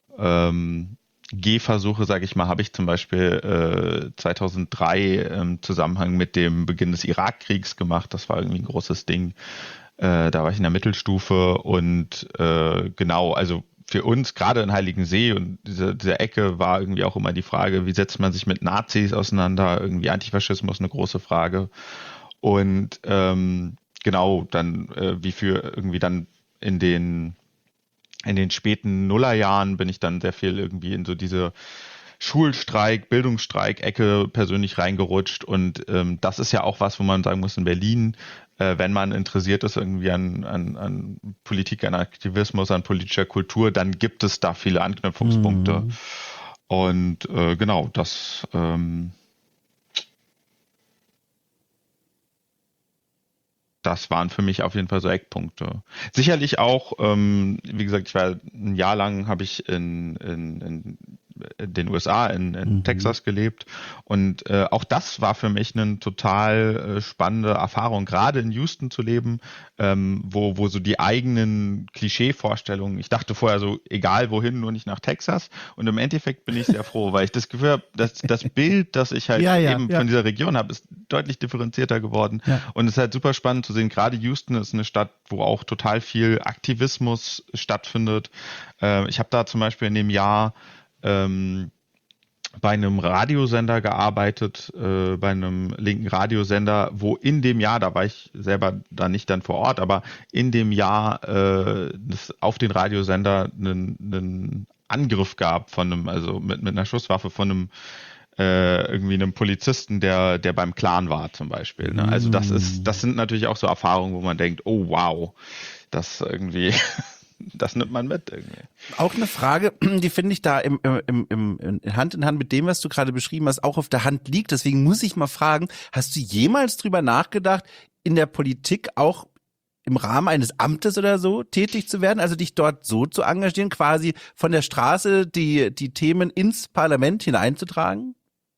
B: ähm, Gehversuche, sage ich mal, habe ich zum Beispiel äh, zweitausenddrei im Zusammenhang mit dem Beginn des Irakkriegs gemacht. Das war irgendwie ein großes Ding. Äh, da war ich in der Mittelstufe und äh, genau, also für uns, gerade in Heiligensee und diese, diese Ecke, war irgendwie auch immer die Frage, wie setzt man sich mit Nazis auseinander? Irgendwie Antifaschismus eine große Frage. Und ähm, genau, dann äh, wie für irgendwie dann in den in den späten Nullerjahren bin ich dann sehr viel irgendwie in so diese Schulstreik, Bildungsstreik-Ecke persönlich reingerutscht. Und ähm, das ist ja auch was, wo man sagen muss, in Berlin, äh, wenn man interessiert ist irgendwie an, an, an Politik, an Aktivismus, an politischer Kultur, dann gibt es da viele Anknüpfungspunkte. Mhm. Und äh, genau, das ähm, das waren für mich auf jeden Fall so Eckpunkte. Sicherlich auch, ähm, wie gesagt, ich war ein Jahr lang, habe ich in, in, in den U S A, in, in mhm. Texas gelebt und äh, auch das war für mich eine total äh, spannende Erfahrung, gerade in Houston zu leben, ähm, wo, wo so die eigenen Klischeevorstellungen, ich dachte vorher so, egal wohin, nur nicht nach Texas und im Endeffekt bin ich sehr froh, weil ich das Gefühl habe, dass das Bild, das ich halt ja, ja, eben ja. von dieser Region habe, ist deutlich differenzierter geworden ja. und es ist halt super spannend zu sehen, gerade Houston ist eine Stadt, wo auch total viel Aktivismus stattfindet. Äh, ich habe da zum Beispiel in dem Jahr Ähm, bei einem Radiosender gearbeitet, äh, bei einem linken Radiosender, wo in dem Jahr, da war ich selber da nicht dann vor Ort, aber in dem Jahr äh, das auf den Radiosender einen, einen Angriff gab von einem, also mit, mit einer Schusswaffe von einem äh, irgendwie einem Polizisten, der, der beim Clan war zum Beispiel. Ne? Also das ist, das sind natürlich auch so Erfahrungen, wo man denkt, oh wow, das irgendwie. Das nimmt man mit irgendwie.
A: Auch eine Frage, die finde ich da im, im, im, im Hand in Hand mit dem, was du gerade beschrieben hast, auch auf der Hand liegt. Deswegen muss ich mal fragen, hast du jemals drüber nachgedacht, in der Politik auch im Rahmen eines Amtes oder so tätig zu werden, also dich dort so zu engagieren, quasi von der Straße die, die Themen ins Parlament hineinzutragen?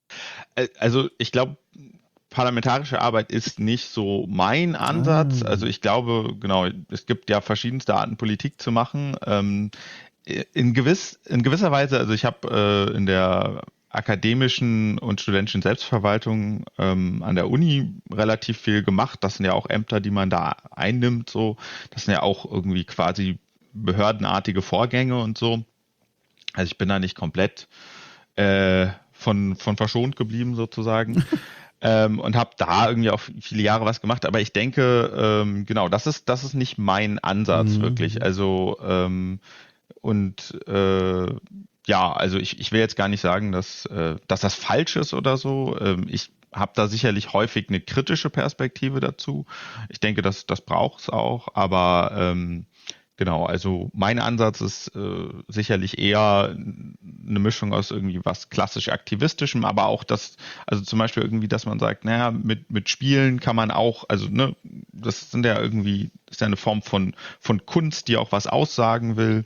B: Also ich glaube, parlamentarische Arbeit ist nicht so mein Ansatz.
A: Ah.
B: Also ich glaube, genau, es gibt ja verschiedenste Arten, Politik zu machen. Ähm, in, gewiss, in gewisser Weise, also ich habe äh, in der akademischen und studentischen Selbstverwaltung ähm, an der Uni relativ viel gemacht. Das sind ja auch Ämter, die man da einnimmt. So, das sind ja auch irgendwie quasi behördenartige Vorgänge und so. Also ich bin da nicht komplett äh, von, von verschont geblieben sozusagen. Ähm, und habe da irgendwie auch viele Jahre was gemacht, aber ich denke, ähm, genau, das ist das ist nicht mein Ansatz
A: Mhm.
B: wirklich. Also ähm, und äh, ja, also ich, ich will jetzt gar nicht sagen, dass, äh, dass das falsch ist oder so. Ähm, ich habe da sicherlich häufig eine kritische Perspektive dazu. Ich denke, das, das braucht es auch, aber ähm, genau, also mein Ansatz ist äh, sicherlich eher eine Mischung aus irgendwie was klassisch aktivistischem, aber auch das, also zum Beispiel irgendwie, dass man sagt, naja, mit, mit Spielen kann man auch, also ne, das sind ja irgendwie, ist ja eine Form von, von Kunst, die auch was aussagen will.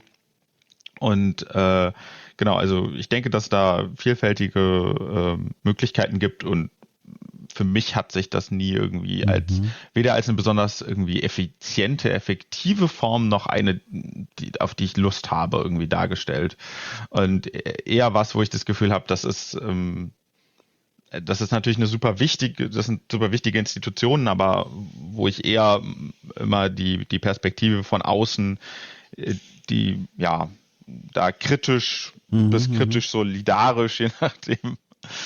B: Und äh, genau, also ich denke, dass da vielfältige äh, Möglichkeiten gibt und für mich hat sich das nie irgendwie als,
A: Mhm.
B: weder als eine besonders irgendwie effiziente, effektive Form noch eine, die, auf die ich Lust habe, irgendwie dargestellt. Und eher was, wo ich das Gefühl habe, das ist, ähm, das ist natürlich eine super wichtige, das sind super wichtige Institutionen, aber wo ich eher immer die, die Perspektive von außen, äh, die, ja, da kritisch
A: Mhm.
B: bis kritisch solidarisch, je nachdem,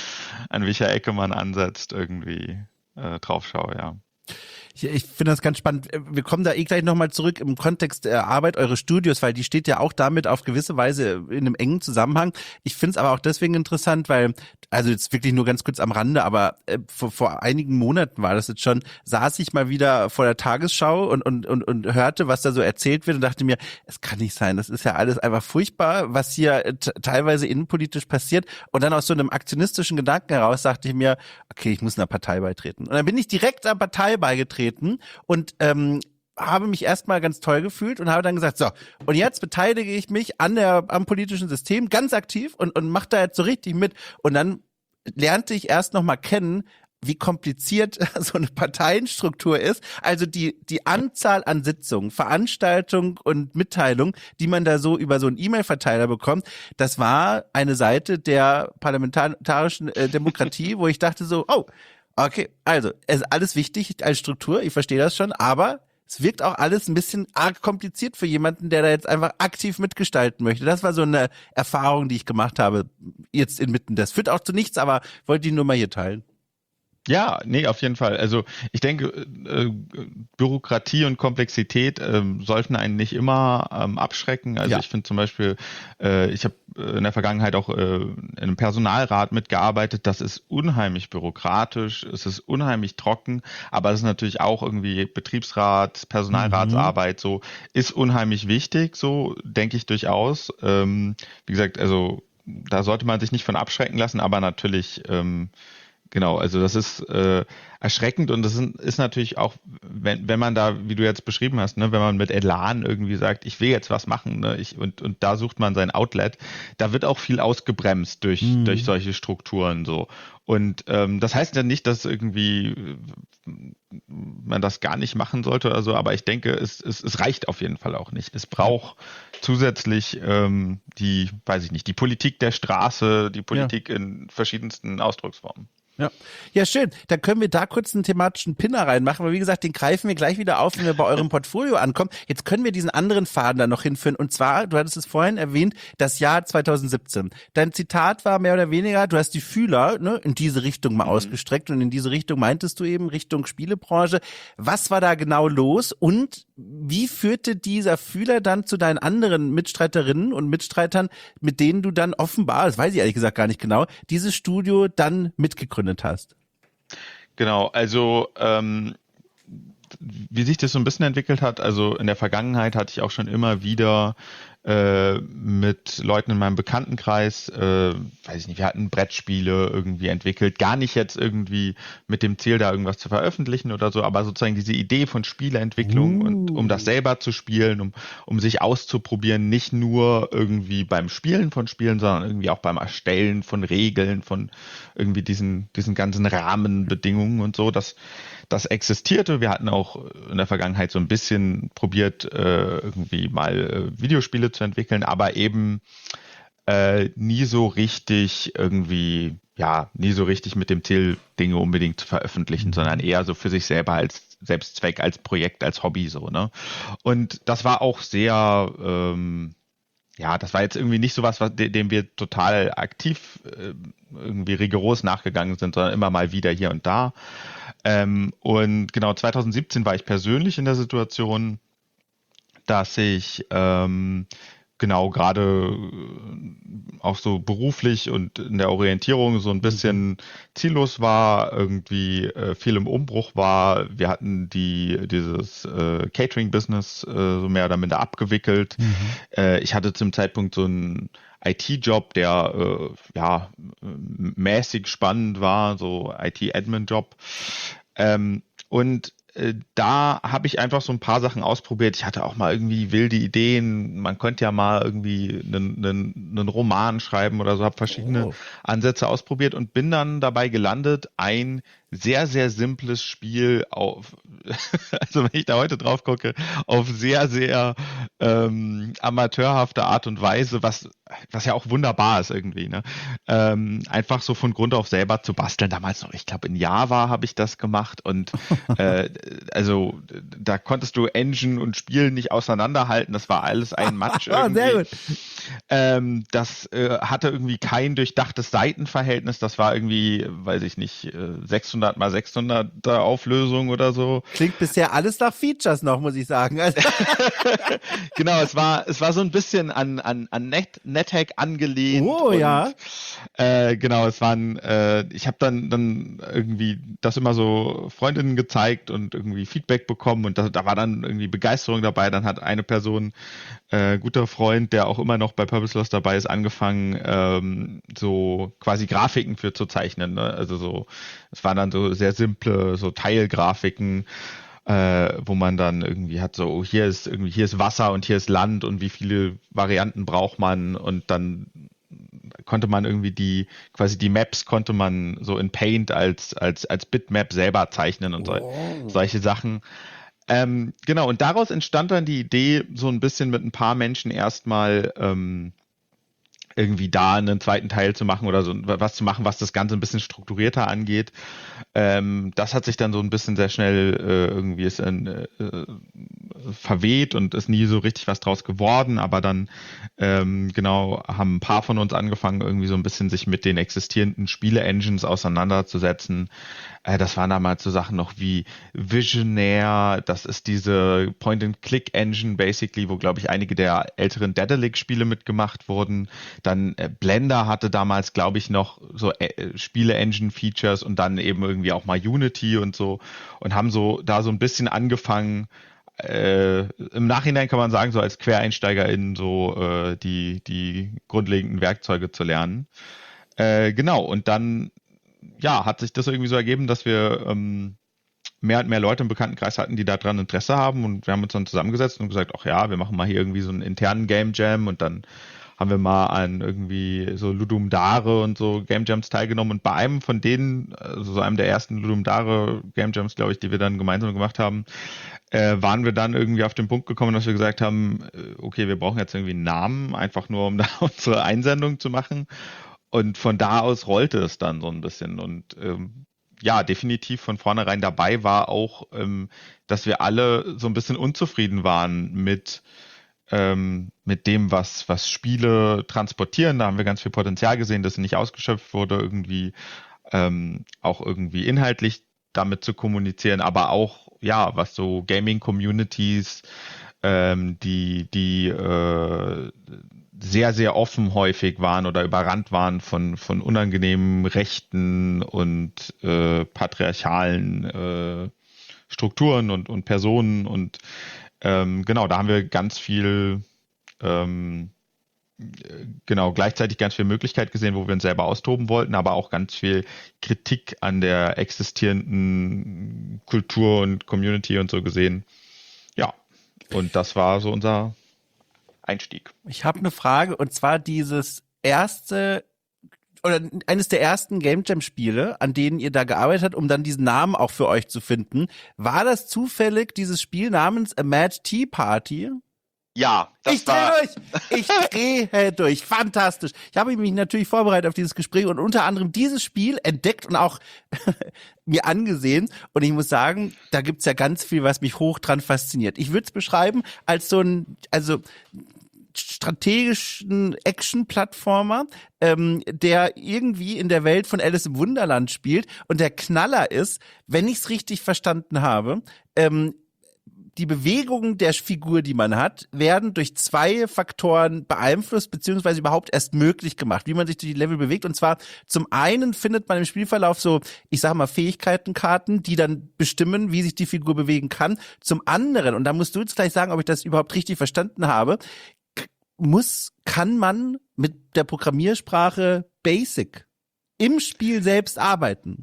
B: an welcher Ecke man ansetzt, irgendwie äh, drauf schaue, ja.
A: Ich, ich finde das ganz spannend. Wir kommen da eh gleich nochmal zurück im Kontext der Arbeit eures Studios, weil die steht ja auch damit auf gewisse Weise in einem engen Zusammenhang. Ich finde es aber auch deswegen interessant, weil, also jetzt wirklich nur ganz kurz am Rande, aber äh, vor, vor einigen Monaten war das jetzt schon, saß ich mal wieder vor der Tagesschau und, und, und, und hörte, was da so erzählt wird und dachte mir, es kann nicht sein, das ist ja alles einfach furchtbar, was hier äh, t- teilweise innenpolitisch passiert. Und dann aus so einem aktionistischen Gedanken heraus dachte ich mir, okay, ich muss einer Partei beitreten. Und dann bin ich direkt einer Partei beigetreten und ähm, habe mich erstmal ganz toll gefühlt und habe dann gesagt, so, und jetzt beteilige ich mich an der, am politischen System ganz aktiv und, und mache da jetzt so richtig mit. Und dann lernte ich erst noch mal kennen, wie kompliziert so eine Parteienstruktur ist. Also die, die Anzahl an Sitzungen, Veranstaltungen und Mitteilungen, die man da so über so einen E-Mail-Verteiler bekommt, das war eine Seite der parlamentarischen äh, Demokratie, wo ich dachte so, oh, okay, also es ist alles wichtig als Struktur, ich verstehe das schon, aber es wirkt auch alles ein bisschen arg kompliziert für jemanden, der da jetzt einfach aktiv mitgestalten möchte. Das war so eine Erfahrung, die ich gemacht habe, jetzt inmitten des. Führt auch zu nichts, aber wollte die nur mal hier teilen.
B: Ja, nee, auf jeden Fall. Also ich denke, äh, Bürokratie und Komplexität ähm, sollten einen nicht immer ähm, abschrecken. Also
A: Ja.
B: ich finde zum Beispiel, äh, ich habe äh, in der Vergangenheit auch äh, in einem Personalrat mitgearbeitet. Das ist unheimlich bürokratisch, es ist unheimlich trocken, aber es ist natürlich auch irgendwie Betriebsrat, Personalratsarbeit, so ist unheimlich wichtig, so denke ich durchaus. Ähm, wie gesagt, also da sollte man sich nicht von abschrecken lassen, aber natürlich ähm, genau, also das ist äh, erschreckend und das ist, ist natürlich auch, wenn, wenn man da, wie du jetzt beschrieben hast, ne, wenn man mit Elan irgendwie sagt, ich will jetzt was machen, ne, ich, und, und da sucht man sein Outlet, da wird auch viel ausgebremst durch,
A: Mhm.
B: durch solche Strukturen so. Und ähm, das heißt ja nicht, dass irgendwie man das gar nicht machen sollte oder so, aber ich denke, es, es, es reicht auf jeden Fall auch nicht. Es braucht zusätzlich ähm, die, weiß ich nicht, die Politik der Straße, die Politik in verschiedensten Ausdrucksformen.
A: Ja. Ja, schön. Dann können wir da kurz einen thematischen Pinner reinmachen, weil wie gesagt, den greifen wir gleich wieder auf, wenn wir bei eurem Portfolio ankommen. Jetzt können wir diesen anderen Faden da noch hinführen. Und zwar, du hattest es vorhin erwähnt, das Jahr zwanzig siebzehn. Dein Zitat war mehr oder weniger, du hast die Fühler ne, in diese Richtung mal mhm. ausgestreckt und in diese Richtung meintest du eben, Richtung Spielebranche. Was war da genau los und wie führte dieser Fühler dann zu deinen anderen Mitstreiterinnen und Mitstreitern, mit denen du dann offenbar, das weiß ich ehrlich gesagt gar nicht genau, dieses Studio dann mitgegründet hast?
B: Genau, also ähm, wie sich das so ein bisschen entwickelt hat, also in der Vergangenheit hatte ich auch schon immer wieder äh, mit Leuten in meinem Bekanntenkreis, äh, weiß ich nicht, wir hatten Brettspiele irgendwie entwickelt, gar nicht jetzt irgendwie mit dem Ziel, da irgendwas zu veröffentlichen oder so, aber sozusagen diese Idee von Spieleentwicklung uh. und um das selber zu spielen, um, um sich auszuprobieren, nicht nur irgendwie beim Spielen von Spielen, sondern irgendwie auch beim Erstellen von Regeln, von irgendwie diesen, diesen ganzen Rahmenbedingungen und so, das Das existierte. Wir hatten auch in der Vergangenheit so ein bisschen probiert, äh, irgendwie mal äh, Videospiele zu entwickeln, aber eben äh, nie so richtig irgendwie, ja, nie so richtig mit dem Ziel, Dinge unbedingt zu veröffentlichen, sondern eher so für sich selber als Selbstzweck, als Projekt, als Hobby so, ne? Und das war auch sehr, ähm, ja, das war jetzt irgendwie nicht so was, was dem wir total aktiv äh, irgendwie rigoros nachgegangen sind, sondern immer mal wieder hier und da. Ähm, und genau, zwanzig siebzehn war ich persönlich in der Situation, dass ich ähm, genau gerade auch so beruflich und in der Orientierung so ein bisschen ziellos war, irgendwie äh, viel im Umbruch war. Wir hatten die dieses äh, Catering-Business äh, so mehr oder minder abgewickelt. Mhm. Äh, ich hatte zum Zeitpunkt so einen I T-Job, der äh, ja mäßig spannend war, so I T-Admin-Job. Ähm, und äh, da habe ich einfach so ein paar Sachen ausprobiert. Ich hatte auch mal irgendwie wilde Ideen. Man könnte ja mal irgendwie einen, einen, einen Roman schreiben oder so. Habe verschiedene oh. Ansätze ausprobiert und bin dann dabei gelandet, ein sehr, sehr simples Spiel auf, also wenn ich da heute drauf gucke, auf sehr, sehr ähm, amateurhafte Art und Weise, was, was ja auch wunderbar ist irgendwie, ne? Ähm, einfach so von Grund auf selber zu basteln. Damals noch, ich glaube in Java habe ich das gemacht und äh, also da konntest du Engine und Spiel nicht auseinanderhalten. Das war alles ein Matsch irgendwie. Sehr gut. Ähm, das äh, hatte irgendwie kein durchdachtes Seitenverhältnis. Das war irgendwie, weiß ich nicht, sechshundert mal sechshundert Auflösung oder so.
A: Klingt bisher alles nach Features noch, muss ich sagen. Also
B: genau, es war es war so ein bisschen an an an Net, NetHack angelehnt.
A: Oh
B: und,
A: ja.
B: Äh, genau, es waren. Äh, ich habe dann dann irgendwie das immer so Freundinnen gezeigt und irgendwie Feedback bekommen und da, da war dann irgendwie Begeisterung dabei. Dann hat eine Person, äh, guter Freund, der auch immer noch bei Purpose Lost dabei ist, angefangen ähm, so quasi Grafiken für zu zeichnen. Ne? Also so, es waren dann so sehr simple so Teilgrafiken, äh, wo man dann irgendwie hat so, oh, hier ist irgendwie hier ist Wasser und hier ist Land und wie viele Varianten braucht man und dann konnte man irgendwie die quasi die Maps konnte man so in Paint als als als Bitmap selber zeichnen und so, oh. solche Sachen. Ähm, genau, und daraus entstand dann die Idee, so ein bisschen mit ein paar Menschen erstmal ähm, irgendwie da einen zweiten Teil zu machen oder so was zu machen, was das Ganze ein bisschen strukturierter angeht. Ähm, das hat sich dann so ein bisschen sehr schnell äh, irgendwie ist, äh, verweht und ist nie so richtig was draus geworden, aber dann ähm, genau haben ein paar von uns angefangen, irgendwie so ein bisschen sich mit den existierenden Spiele-Engines auseinanderzusetzen. Äh, das waren damals so Sachen noch wie Visionaire, das ist diese Point-and-Click-Engine basically, wo glaube ich einige der älteren Daedalic-Spiele mitgemacht wurden. Dann äh, Blender hatte damals, glaube ich, noch so äh, Spiele-Engine-Features und dann eben irgendwie auch mal Unity und so und haben so da so ein bisschen angefangen, äh, im Nachhinein kann man sagen, so als QuereinsteigerInnen so äh, die, die grundlegenden Werkzeuge zu lernen. Äh, genau, und dann ja, hat sich das irgendwie so ergeben, dass wir ähm, mehr und mehr Leute im Bekanntenkreis hatten, die daran Interesse haben und wir haben uns dann zusammengesetzt und gesagt, ach ja, wir machen mal hier irgendwie so einen internen Game Jam und dann haben wir mal an irgendwie so Ludum Dare und so Game Jams teilgenommen und bei einem von denen, also so einem der ersten Ludum Dare Game Jams, glaube ich, die wir dann gemeinsam gemacht haben, äh, waren wir dann irgendwie auf den Punkt gekommen, dass wir gesagt haben, okay, wir brauchen jetzt irgendwie einen Namen, einfach nur um da unsere Einsendung zu machen. und von da aus rollte es dann so ein bisschen. Und ähm, ja, definitiv von vornherein dabei war auch, ähm, dass wir alle so ein bisschen unzufrieden waren mit, ähm, mit dem, was, was Spiele transportieren. Da haben wir ganz viel Potenzial gesehen, das nicht ausgeschöpft wurde, irgendwie ähm, auch irgendwie inhaltlich damit zu kommunizieren, aber auch, ja, was so Gaming-Communities, ähm, die, die äh, sehr, sehr offen häufig waren oder überrannt waren von, von unangenehmen Rechten und äh, patriarchalen äh, Strukturen und, und Personen. Und ähm, genau, da haben wir ganz viel, ähm, genau, gleichzeitig ganz viel Möglichkeit gesehen, wo wir uns selber austoben wollten, aber auch ganz viel Kritik an der existierenden Kultur und Community und so gesehen. Ja, und das war so unser Einstieg.
A: Ich habe eine Frage, und zwar dieses erste oder eines der ersten Game Jam Spiele, an denen ihr da gearbeitet habt, um dann diesen Namen auch für euch zu finden. War das zufällig dieses Spiel namens A Mad Tea Party?
B: Ja, das
A: ich drehe
B: war...
A: durch! Ich drehe durch. Fantastisch. Ich habe mich natürlich vorbereitet auf dieses Gespräch und unter anderem dieses Spiel entdeckt und auch mir angesehen. Und ich muss sagen, da gibt's ja ganz viel, was mich hoch dran fasziniert. Ich würde es beschreiben als so ein, also strategischen Action-Plattformer, ähm, der irgendwie in der Welt von Alice im Wunderland spielt. Und der Knaller ist, wenn ich es richtig verstanden habe, ähm, die Bewegungen der Figur, die man hat, werden durch zwei Faktoren beeinflusst, beziehungsweise überhaupt erst möglich gemacht, wie man sich durch die Level bewegt. Und zwar zum einen findet man im Spielverlauf so, ich sag mal, Fähigkeitenkarten, die dann bestimmen, wie sich die Figur bewegen kann. Zum anderen, und da musst du jetzt gleich sagen, ob ich das überhaupt richtig verstanden habe, muss, kann man mit der Programmiersprache Basic im Spiel selbst arbeiten?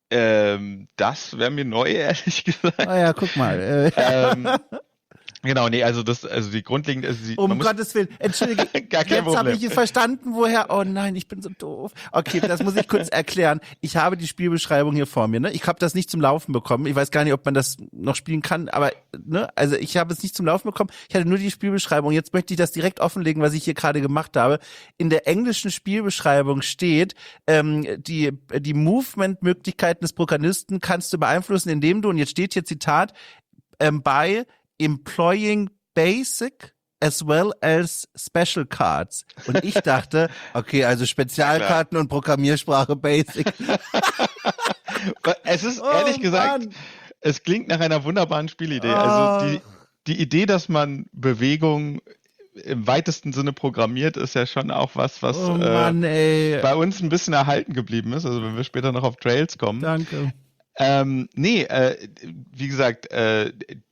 B: Ähm, das wäre mir neu, ehrlich gesagt.
A: Ah ja, guck mal. Äh,
B: ähm, genau, nee, also das, also die grundlegende, also die,
A: um
B: man muss-
A: Gottes Willen, entschuldige,
B: Gar kein
A: jetzt habe
B: Problem.
A: ich verstanden, woher, oh nein, ich bin so doof. Okay, das muss ich kurz erklären. Ich habe die Spielbeschreibung hier vor mir, ne? Ich habe das nicht zum Laufen bekommen. Ich weiß gar nicht, ob man das noch spielen kann, aber, ne? Also ich habe es nicht zum Laufen bekommen. Ich hatte nur die Spielbeschreibung. Jetzt möchte ich das direkt offenlegen, was ich hier gerade gemacht habe. In der englischen Spielbeschreibung steht, ähm, die, die Movement-Möglichkeiten des Protagonisten kannst du beeinflussen, indem du, und jetzt steht hier Zitat, ähm, by employing basic as well as special cards. Und ich dachte, okay, also Spezialkarten und Programmiersprache basic.
B: Es ist
A: Oh,
B: ehrlich gesagt,
A: Mann.
B: es klingt nach einer wunderbaren Spielidee.
A: Oh.
B: Also die, die Idee, dass man Bewegung im weitesten Sinne programmiert, ist ja schon auch was, was
A: Oh Mann,
B: äh,
A: ey.
B: bei uns ein bisschen erhalten geblieben ist. Also wenn wir später noch auf Trails kommen.
A: Danke.
B: Ähm, nee, äh, wie gesagt, äh,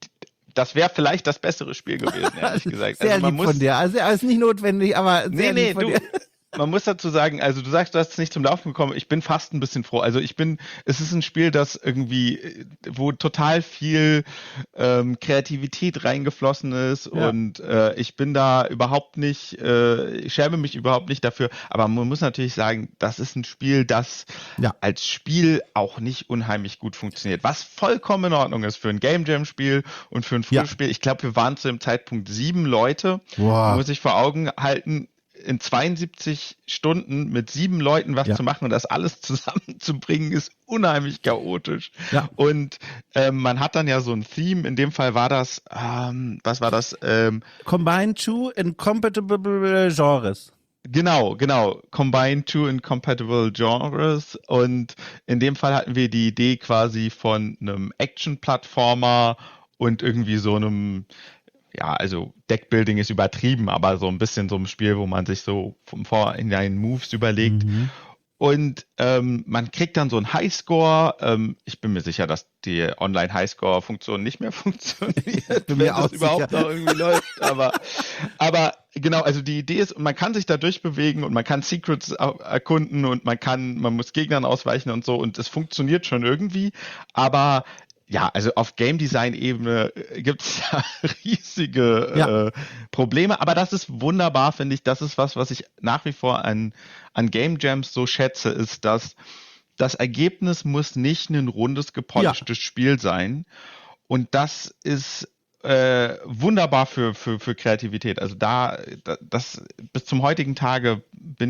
B: das wäre vielleicht das bessere Spiel gewesen, ehrlich gesagt.
A: Sehr
B: also man
A: lieb
B: muss,
A: von dir. Also, ist nicht notwendig, aber sehr
B: Nee,
A: lieb
B: nee,
A: von
B: du,
A: dir.
B: man muss dazu sagen, also du sagst, du hast es nicht zum Laufen bekommen. Ich bin fast ein bisschen froh. Also ich bin, es ist ein Spiel, das irgendwie, äh, wo total viel ähm, Kreativität reingeflossen ist
A: Ja.
B: und äh, ich bin da überhaupt nicht, äh, ich schäme mich überhaupt nicht dafür. Aber man muss natürlich sagen, das ist ein Spiel, das
A: Ja.
B: als Spiel auch nicht unheimlich gut funktioniert. Was vollkommen in Ordnung ist für ein Game Jam Spiel und für ein
A: Ja.
B: Frühspiel. Ich glaube, wir waren zu dem Zeitpunkt sieben Leute.
A: Wow.
B: Muss ich vor Augen halten, in zweiundsiebzig Stunden mit sieben Leuten was
A: Ja.
B: zu machen und das alles zusammenzubringen, ist unheimlich chaotisch.
A: Ja.
B: Und ähm, man hat dann ja so ein Theme. In dem Fall war das, ähm, was war das? Ähm,
A: Combine two incompatible genres.
B: Genau, genau. Combine two incompatible genres. Und in dem Fall hatten wir die Idee quasi von einem Action-Plattformer und irgendwie so einem, ja, also Deckbuilding ist übertrieben, aber so ein bisschen so ein Spiel, wo man sich so vom Vorhinein Moves überlegt.
A: Mhm.
B: Und ähm, man kriegt dann so einen Highscore. Ähm, ich bin mir sicher, dass die Online-Highscore-Funktion nicht mehr funktioniert,
A: bin
B: wenn
A: mir auch
B: das überhaupt
A: sicher.
B: noch irgendwie läuft. Aber, aber genau, also die Idee ist, man kann sich da durchbewegen und man kann Secrets er- erkunden und man kann, man muss Gegnern ausweichen und so und es funktioniert schon irgendwie. Aber ja, also auf Game Design-Ebene gibt es da riesige
A: Ja.
B: äh, Probleme, aber das ist wunderbar, finde ich. Das ist was, was ich nach wie vor an, an Game Jams so schätze, ist, dass das Ergebnis muss nicht ein rundes, gepolischtes Spiel sein. Und das ist äh, wunderbar für, für, für Kreativität. Also da, da, das bis zum heutigen Tage bin ich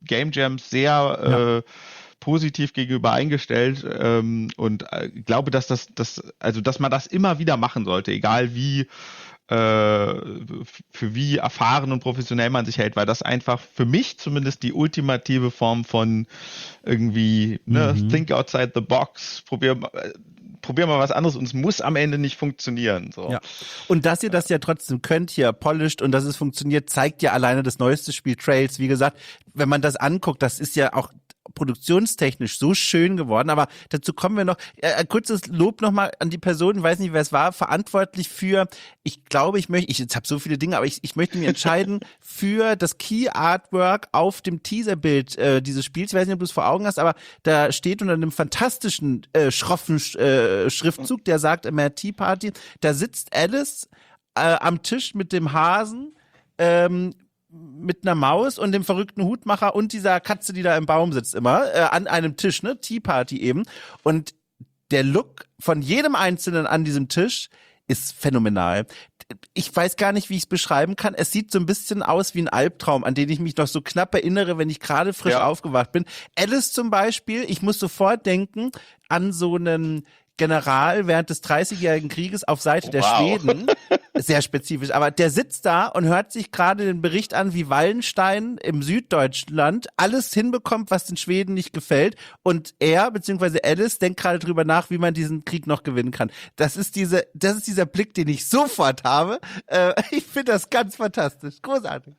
B: Game Jams sehr
A: Ja.
B: äh, positiv gegenüber eingestellt ähm, und äh, glaube, dass das, das, also dass man das immer wieder machen sollte, egal wie für wie erfahren und professionell man sich hält, weil das einfach für mich zumindest die ultimative Form von irgendwie ne,
A: Mhm.
B: think outside the box, probier, probier mal was anderes und es muss am Ende nicht funktionieren. So.
A: Ja. Und dass ihr das ja trotzdem könnt, hier polished und dass es funktioniert, zeigt ja alleine das neueste Spiel Trails. Wie gesagt, wenn man das anguckt, das ist ja auch produktionstechnisch so schön geworden, aber dazu kommen wir noch. Äh, ein kurzes Lob nochmal an die Person, ich weiß nicht, wer es war, verantwortlich für, ich glaube, ich möchte, ich jetzt habe so viele Dinge, aber ich, ich möchte mich entscheiden für das Key Artwork auf dem Teaserbild äh, dieses Spiels. Ich weiß nicht, ob du es vor Augen hast, aber da steht unter einem fantastischen, äh, schroffen äh, Schriftzug, der sagt immer Tea Party, da sitzt Alice äh, am Tisch mit dem Hasen, ähm, mit einer Maus und dem verrückten Hutmacher und dieser Katze, die da im Baum sitzt immer, äh, an einem Tisch, ne, Tea Party eben. Und der Look von jedem Einzelnen an diesem Tisch ist phänomenal. Ich weiß gar nicht, wie ich es beschreiben kann. Es sieht so ein bisschen aus wie ein Albtraum, an den ich mich noch so knapp erinnere, wenn ich gerade frisch
B: Ja.
A: aufgewacht bin. Alice zum Beispiel, ich muss sofort denken an so einen General während des dreißigjährigen Krieges auf Seite der
B: Wow.
A: Schweden. Sehr spezifisch, aber der sitzt da und hört sich gerade den Bericht an, wie Wallenstein im Süddeutschland alles hinbekommt, was den Schweden nicht gefällt, und er, beziehungsweise Alice, denkt gerade drüber nach, wie man diesen Krieg noch gewinnen kann. Das ist diese, das ist dieser Blick, den ich sofort habe. Äh, ich finde das ganz fantastisch. Großartig.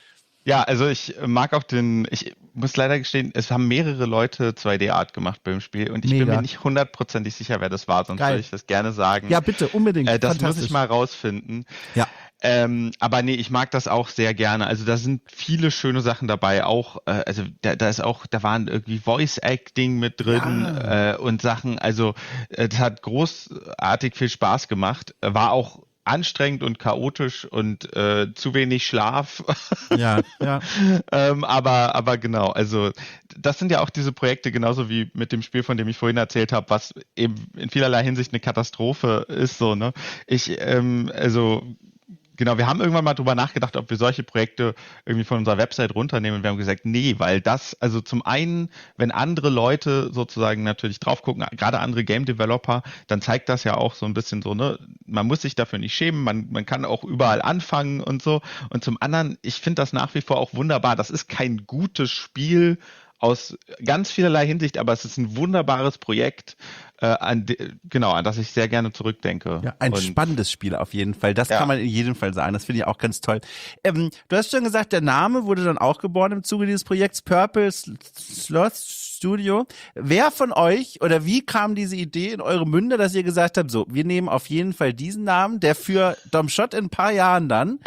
B: Ja, also ich mag auch den, ich muss leider gestehen, es haben mehrere Leute zwei D-Art gemacht beim Spiel und ich
A: Mega.
B: bin mir nicht hundertprozentig sicher, wer das war, sonst
A: Geil.
B: würde ich das gerne sagen.
A: Ja, bitte, unbedingt.
B: Äh, das muss
A: Fantastisch.
B: ich mal rausfinden.
A: Ja.
B: Ähm, aber nee, ich mag das auch sehr gerne. Also da sind viele schöne Sachen dabei. Auch, äh, also da, da ist auch, da waren irgendwie Voice Acting mit drin
A: Ja.
B: äh, und Sachen. Also es hat großartig viel Spaß gemacht. War auch anstrengend und chaotisch und äh, zu wenig Schlaf.
A: Ja, ja.
B: ähm, aber, aber genau, also das sind ja auch diese Projekte, genauso wie mit dem Spiel, von dem ich vorhin erzählt habe, was eben in vielerlei Hinsicht eine Katastrophe ist, so, ne? Ich, ähm, also genau, wir haben irgendwann mal drüber nachgedacht, ob wir solche Projekte irgendwie von unserer Website runternehmen und wir haben gesagt, nee, weil das, also zum einen, wenn andere Leute sozusagen natürlich drauf gucken, gerade andere Game Developer, dann zeigt das ja auch so ein bisschen so, ne, man muss sich dafür nicht schämen, man, man kann auch überall anfangen und so. Und zum anderen, ich finde das nach wie vor auch wunderbar. Das ist kein gutes Spiel aus ganz vielerlei Hinsicht, aber es ist ein wunderbares Projekt, äh, an de, genau, an das ich sehr gerne zurückdenke.
A: Ja, ein
B: und,
A: spannendes Spiel auf jeden Fall. Das
B: Ja.
A: kann man in jedem Fall sagen. Das finde ich auch ganz toll. Ähm, du hast schon gesagt, der Name wurde dann auch geboren im Zuge dieses Projekts, Purple Sloth Studio. Wer von euch oder wie kam diese Idee in eure Münder, dass ihr gesagt habt, so, wir nehmen auf jeden Fall diesen Namen, der für Dom Schott in ein paar Jahren dann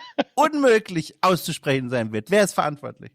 A: unmöglich auszusprechen sein wird. Wer ist verantwortlich?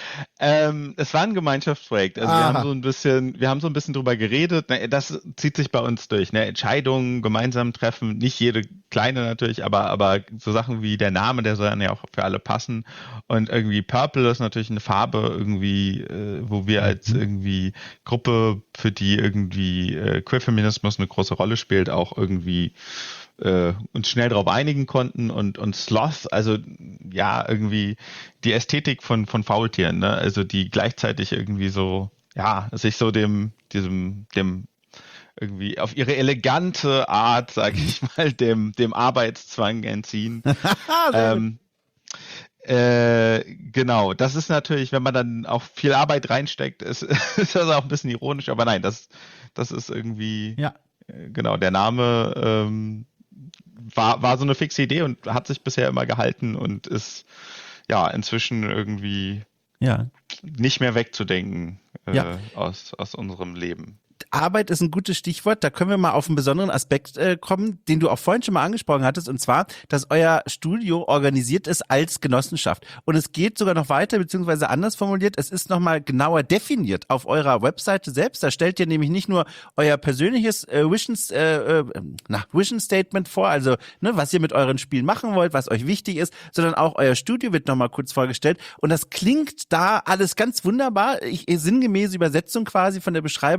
B: Ähm, es war ein Gemeinschaftsprojekt. Also wir
A: Aha.
B: haben so ein bisschen, wir haben so ein bisschen drüber geredet. Na, das zieht sich bei uns durch. Ne? Entscheidungen gemeinsam treffen, nicht jede kleine natürlich, aber aber so Sachen wie der Name, der soll dann ja auch für alle passen. Und irgendwie Purple ist natürlich eine Farbe irgendwie, äh, wo wir als irgendwie Gruppe, für die irgendwie äh, Queerfeminismus eine große Rolle spielt, auch irgendwie äh, uns schnell darauf einigen konnten und, und Sloth, also ja, irgendwie die Ästhetik von, von Faultieren, ne? Also die gleichzeitig irgendwie so, ja, sich so dem, diesem, dem irgendwie auf ihre elegante Art, sage ich mal, dem, dem Arbeitszwang entziehen. ähm, äh, genau, das ist natürlich, wenn man dann auch viel Arbeit reinsteckt, ist, ist das auch ein bisschen ironisch, aber nein, das, das ist irgendwie,
A: Ja.
B: äh, genau, der Name ähm, war, war so eine fixe Idee und hat sich bisher immer gehalten und ist ja inzwischen irgendwie
A: Ja.
B: nicht mehr wegzudenken äh,
A: Ja.
B: aus, aus unserem Leben.
A: Arbeit ist ein gutes Stichwort. Da können wir mal auf einen besonderen Aspekt äh, kommen, den du auch vorhin schon mal angesprochen hattest, und zwar, dass euer Studio organisiert ist als Genossenschaft. Und es geht sogar noch weiter, beziehungsweise anders formuliert, es ist nochmal genauer definiert auf eurer Webseite selbst. Da stellt ihr nämlich nicht nur euer persönliches äh, Vision, äh, äh, na, Vision Statement vor, also ne, was ihr mit euren Spielen machen wollt, was euch wichtig ist, sondern auch euer Studio wird nochmal kurz vorgestellt. Und das klingt da alles ganz wunderbar. Ich, sinngemäße Übersetzung quasi von der Beschreibung ist,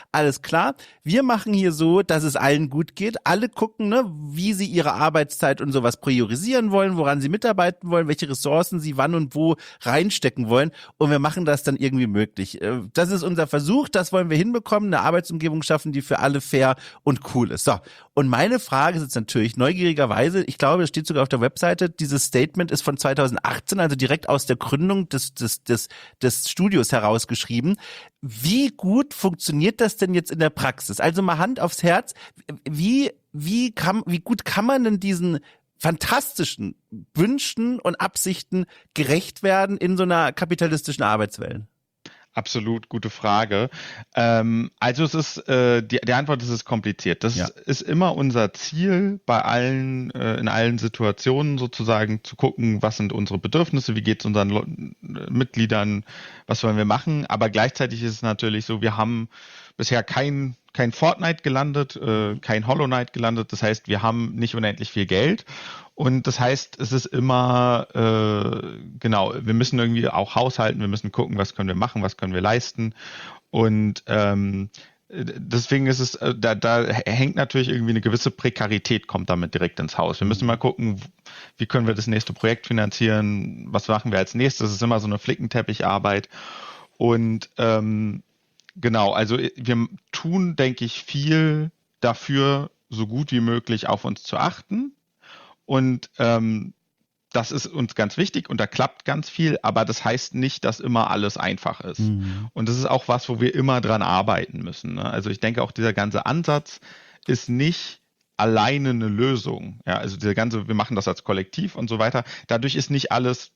A: alles klar, wir machen hier so, dass es allen gut geht. Alle gucken, ne, wie sie ihre Arbeitszeit und sowas priorisieren wollen, woran sie mitarbeiten wollen, welche Ressourcen sie wann und wo reinstecken wollen. Und wir machen das dann irgendwie möglich. Das ist unser Versuch, das wollen wir hinbekommen, eine Arbeitsumgebung schaffen, die für alle fair und cool ist. So, und meine Frage ist jetzt natürlich neugierigerweise, ich glaube, es steht sogar auf der Webseite, dieses Statement ist von zweitausendachtzehn, also direkt aus der Gründung des, des, des, des Studios herausgeschrieben. Wie gut funktioniert das denn jetzt in der Praxis? Also mal Hand aufs Herz, wie, wie, kann, wie gut kann man denn diesen fantastischen Wünschen und Absichten gerecht werden in so einer kapitalistischen Arbeitswelt?
B: Absolut, gute Frage. Ähm, also es ist, äh, die, die Antwort ist, es ist kompliziert. Das
A: Ja.
B: ist, ist immer unser Ziel, bei allen, äh, in allen Situationen sozusagen zu gucken, was sind unsere Bedürfnisse, wie geht es unseren Le Mitgliedern, was wollen wir machen. Aber gleichzeitig ist es natürlich so, wir haben bisher kein, kein Fortnite gelandet, äh, kein Hollow Knight gelandet. Das heißt, wir haben nicht unendlich viel Geld. Und das heißt, es ist immer, äh, genau, wir müssen irgendwie auch haushalten, wir müssen gucken, was können wir machen, was können wir leisten. Und ähm, deswegen ist es, da, da hängt natürlich irgendwie eine gewisse Prekarität, kommt damit direkt ins Haus. Wir müssen mal gucken, wie können wir das nächste Projekt finanzieren, was machen wir als nächstes. Das ist immer so eine Flickenteppich-Arbeit. Und ähm, genau, also wir tun, denke ich, viel dafür, so gut wie möglich auf uns zu achten. Und ähm, das ist uns ganz wichtig und da klappt ganz viel, aber das heißt nicht, dass immer alles einfach ist. Mhm. Und das ist auch was, wo wir immer dran arbeiten müssen. Ne? Also ich denke auch, dieser ganze Ansatz ist nicht alleine eine Lösung. Ja, also dieser ganze, wir machen das als Kollektiv und so weiter. Dadurch ist nicht alles,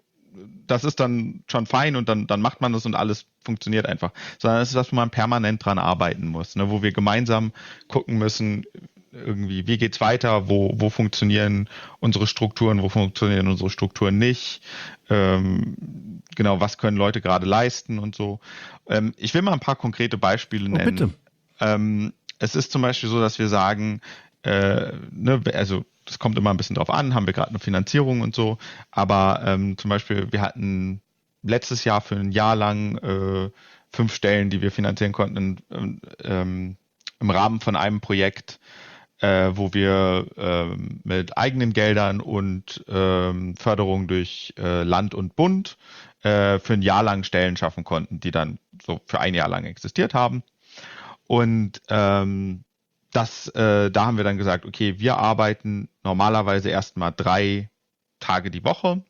B: das ist dann schon fein und dann, dann macht man das und alles funktioniert einfach. Sondern es ist was, wo man permanent dran arbeiten muss, ne? Wo wir gemeinsam gucken müssen, irgendwie, wie geht's weiter, wo, wo funktionieren unsere Strukturen, wo funktionieren unsere Strukturen nicht, ähm, genau, was können Leute gerade leisten und so. Ähm, ich will mal ein paar konkrete Beispiele nennen.
A: Oh, bitte.
B: Ähm, es ist zum Beispiel so, dass wir sagen, äh, ne, also das kommt immer ein bisschen drauf an, haben wir gerade eine Finanzierung und so, aber ähm, zum Beispiel, wir hatten letztes Jahr für ein Jahr lang äh, fünf Stellen, die wir finanzieren konnten, in, ähm, im Rahmen von einem Projekt, Äh, wo wir ähm, mit eigenen Geldern und ähm, Förderung durch äh, Land und Bund äh, für ein Jahr lang Stellen schaffen konnten, die dann so für ein Jahr lang existiert haben. Und ähm, das, äh, da haben wir dann gesagt, okay, wir arbeiten normalerweise erstmal drei Tage die Woche,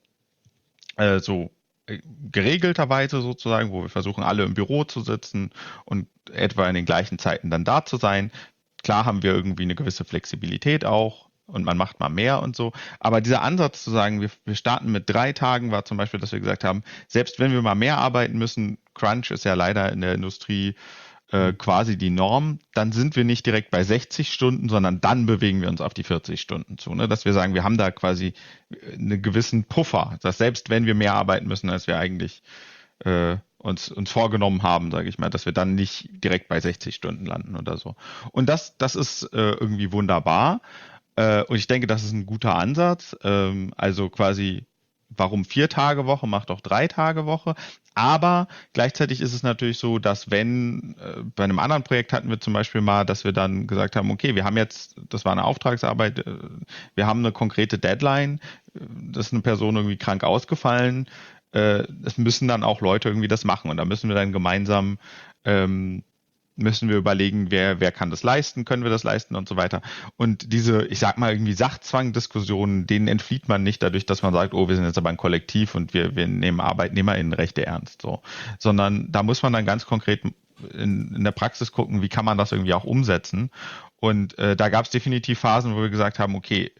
B: äh, so geregelterweise sozusagen, wo wir versuchen, alle im Büro zu sitzen und etwa in den gleichen Zeiten dann da zu sein. Klar haben wir irgendwie eine gewisse Flexibilität auch und man macht mal mehr und so. Aber dieser Ansatz zu sagen, wir, wir starten mit drei Tagen, war zum Beispiel, dass wir gesagt haben, selbst wenn wir mal mehr arbeiten müssen, Crunch ist ja leider in der Industrie äh, quasi die Norm, dann sind wir nicht direkt bei sechzig Stunden, sondern dann bewegen wir uns auf die vierzig Stunden zu. Ne? Dass wir sagen, wir haben da quasi einen gewissen Puffer, dass selbst wenn wir mehr arbeiten müssen, als wir eigentlich äh, uns, uns vorgenommen haben, sage ich mal, dass wir dann nicht direkt bei sechzig Stunden landen oder so. Und das, das ist äh, irgendwie wunderbar. Äh, und ich denke, das ist ein guter Ansatz. Ähm, also quasi, warum vier Tage Woche, macht auch drei Tage Woche. Aber gleichzeitig ist es natürlich so, dass wenn, äh, bei einem anderen Projekt hatten wir zum Beispiel mal, dass wir dann gesagt haben, okay, wir haben jetzt, das war eine Auftragsarbeit, äh, wir haben eine konkrete Deadline, äh, das ist eine Person irgendwie krank ausgefallen, es müssen dann auch Leute irgendwie das machen und da müssen wir dann gemeinsam ähm, müssen wir überlegen, wer wer kann das leisten, können wir das leisten und so weiter. Und diese, ich sag mal irgendwie Sachzwang-Diskussionen, denen entflieht man nicht dadurch, dass man sagt, oh, wir sind jetzt aber ein Kollektiv und wir wir nehmen ArbeitnehmerInnenrechte ernst, so, sondern da muss man dann ganz konkret in, in der Praxis gucken, wie kann man das irgendwie auch umsetzen. Und äh, da gab es definitiv Phasen, wo wir gesagt haben, okay,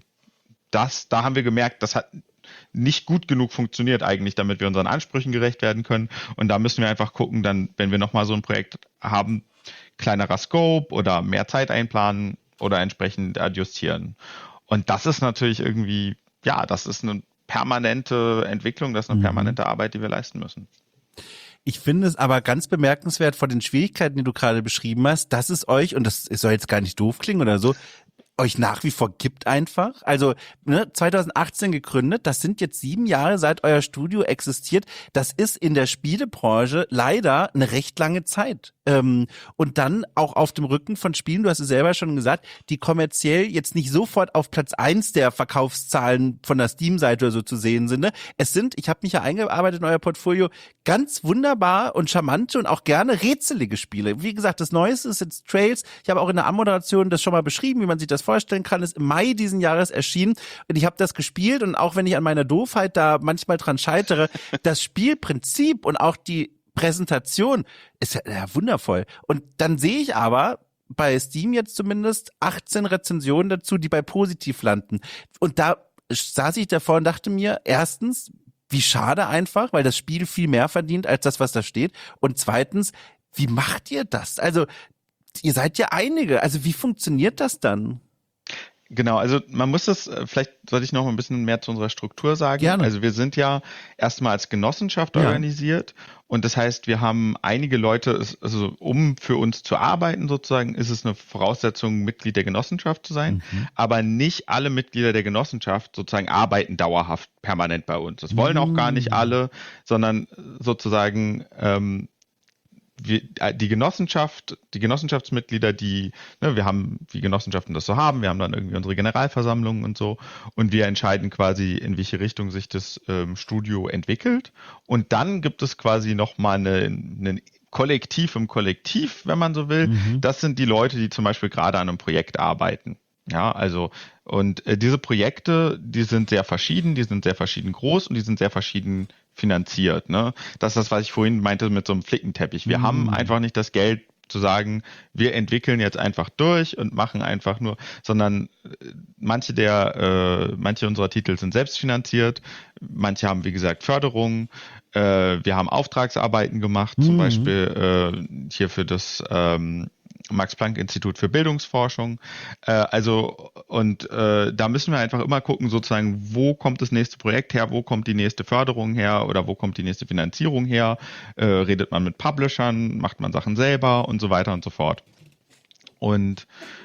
B: das, da haben wir gemerkt, das hat nicht gut genug funktioniert eigentlich, damit wir unseren Ansprüchen gerecht werden können. Und da müssen wir einfach gucken, dann, wenn wir nochmal so ein Projekt haben, kleinerer Scope oder mehr Zeit einplanen oder entsprechend adjustieren. Und das ist natürlich irgendwie, ja, das ist eine permanente Entwicklung, das ist eine permanente Arbeit, die wir leisten müssen.
A: Ich finde es aber ganz bemerkenswert vor den Schwierigkeiten, die du gerade beschrieben hast, dass es euch, und das soll jetzt gar nicht doof klingen oder so, euch nach wie vor gibt einfach. Also ne, zweitausendachtzehn gegründet, das sind jetzt sieben Jahre, seit euer Studio existiert. Das ist in der Spielebranche leider eine recht lange Zeit. Ähm, und dann auch auf dem Rücken von Spielen, du hast es selber schon gesagt, die kommerziell jetzt nicht sofort auf Platz eins der Verkaufszahlen von der Steam-Seite oder so zu sehen sind. Ne? Es sind, ich habe mich ja eingearbeitet in euer Portfolio, ganz wunderbar und charmante und auch gerne rätselige Spiele. Wie gesagt, das Neueste ist jetzt Trails. Ich habe auch in der Anmoderation das schon mal beschrieben, wie man sich das vorstellen kann. Ist im Mai diesen Jahres erschienen und ich habe das gespielt und auch wenn ich an meiner Doofheit da manchmal dran scheitere, das Spielprinzip und auch die Präsentation ist ja, ja wundervoll. Und dann sehe ich aber bei Steam jetzt zumindest achtzehn Rezensionen dazu, die bei positiv landen. Und da saß ich davor und dachte mir, erstens, wie schade einfach, weil das Spiel viel mehr verdient als das, was da steht. Und zweitens, wie macht ihr das? Also, ihr seid ja einige. Also, wie funktioniert das dann?
B: Genau, also man muss das, vielleicht sollte ich noch ein bisschen mehr zu unserer Struktur sagen.
A: Gerne.
B: Also wir sind ja erstmal als Genossenschaft
A: Ja.
B: organisiert und das heißt, wir haben einige Leute, also um für uns zu arbeiten sozusagen, ist es eine Voraussetzung, Mitglied der Genossenschaft zu sein,
A: Mhm.
B: aber nicht alle Mitglieder der Genossenschaft sozusagen arbeiten dauerhaft permanent bei uns. Das wollen auch gar nicht alle, sondern sozusagen ähm, Wir, die Genossenschaft, die Genossenschaftsmitglieder, die, ne, wir haben, wie Genossenschaften das so haben, wir haben dann irgendwie unsere Generalversammlungen und so und wir entscheiden quasi, in welche Richtung sich das ähm, Studio entwickelt und dann gibt es quasi nochmal ein Kollektiv im Kollektiv, wenn man so will.
A: Mhm.
B: Das sind die Leute, die zum Beispiel gerade an einem Projekt arbeiten. Ja, also und äh, diese Projekte, die sind sehr verschieden, die sind sehr verschieden groß und die sind sehr verschieden finanziert. Ne? Das ist das, was ich vorhin meinte mit so einem Flickenteppich. Wir
A: Mhm.
B: haben einfach nicht das Geld zu sagen, wir entwickeln jetzt einfach durch und machen einfach nur, sondern äh, manche der, äh, manche unserer Titel sind selbstfinanziert, manche haben wie gesagt Förderung, äh, wir haben Auftragsarbeiten gemacht, zum
A: Mhm.
B: Beispiel äh, hier für das ähm, Max-Planck-Institut für Bildungsforschung. Äh, also, und äh, da müssen wir einfach immer gucken, sozusagen, wo kommt das nächste Projekt her, wo kommt die nächste Förderung her oder wo kommt die nächste Finanzierung her? Äh, redet man mit Publishern, macht man Sachen selber und so weiter und so fort. Und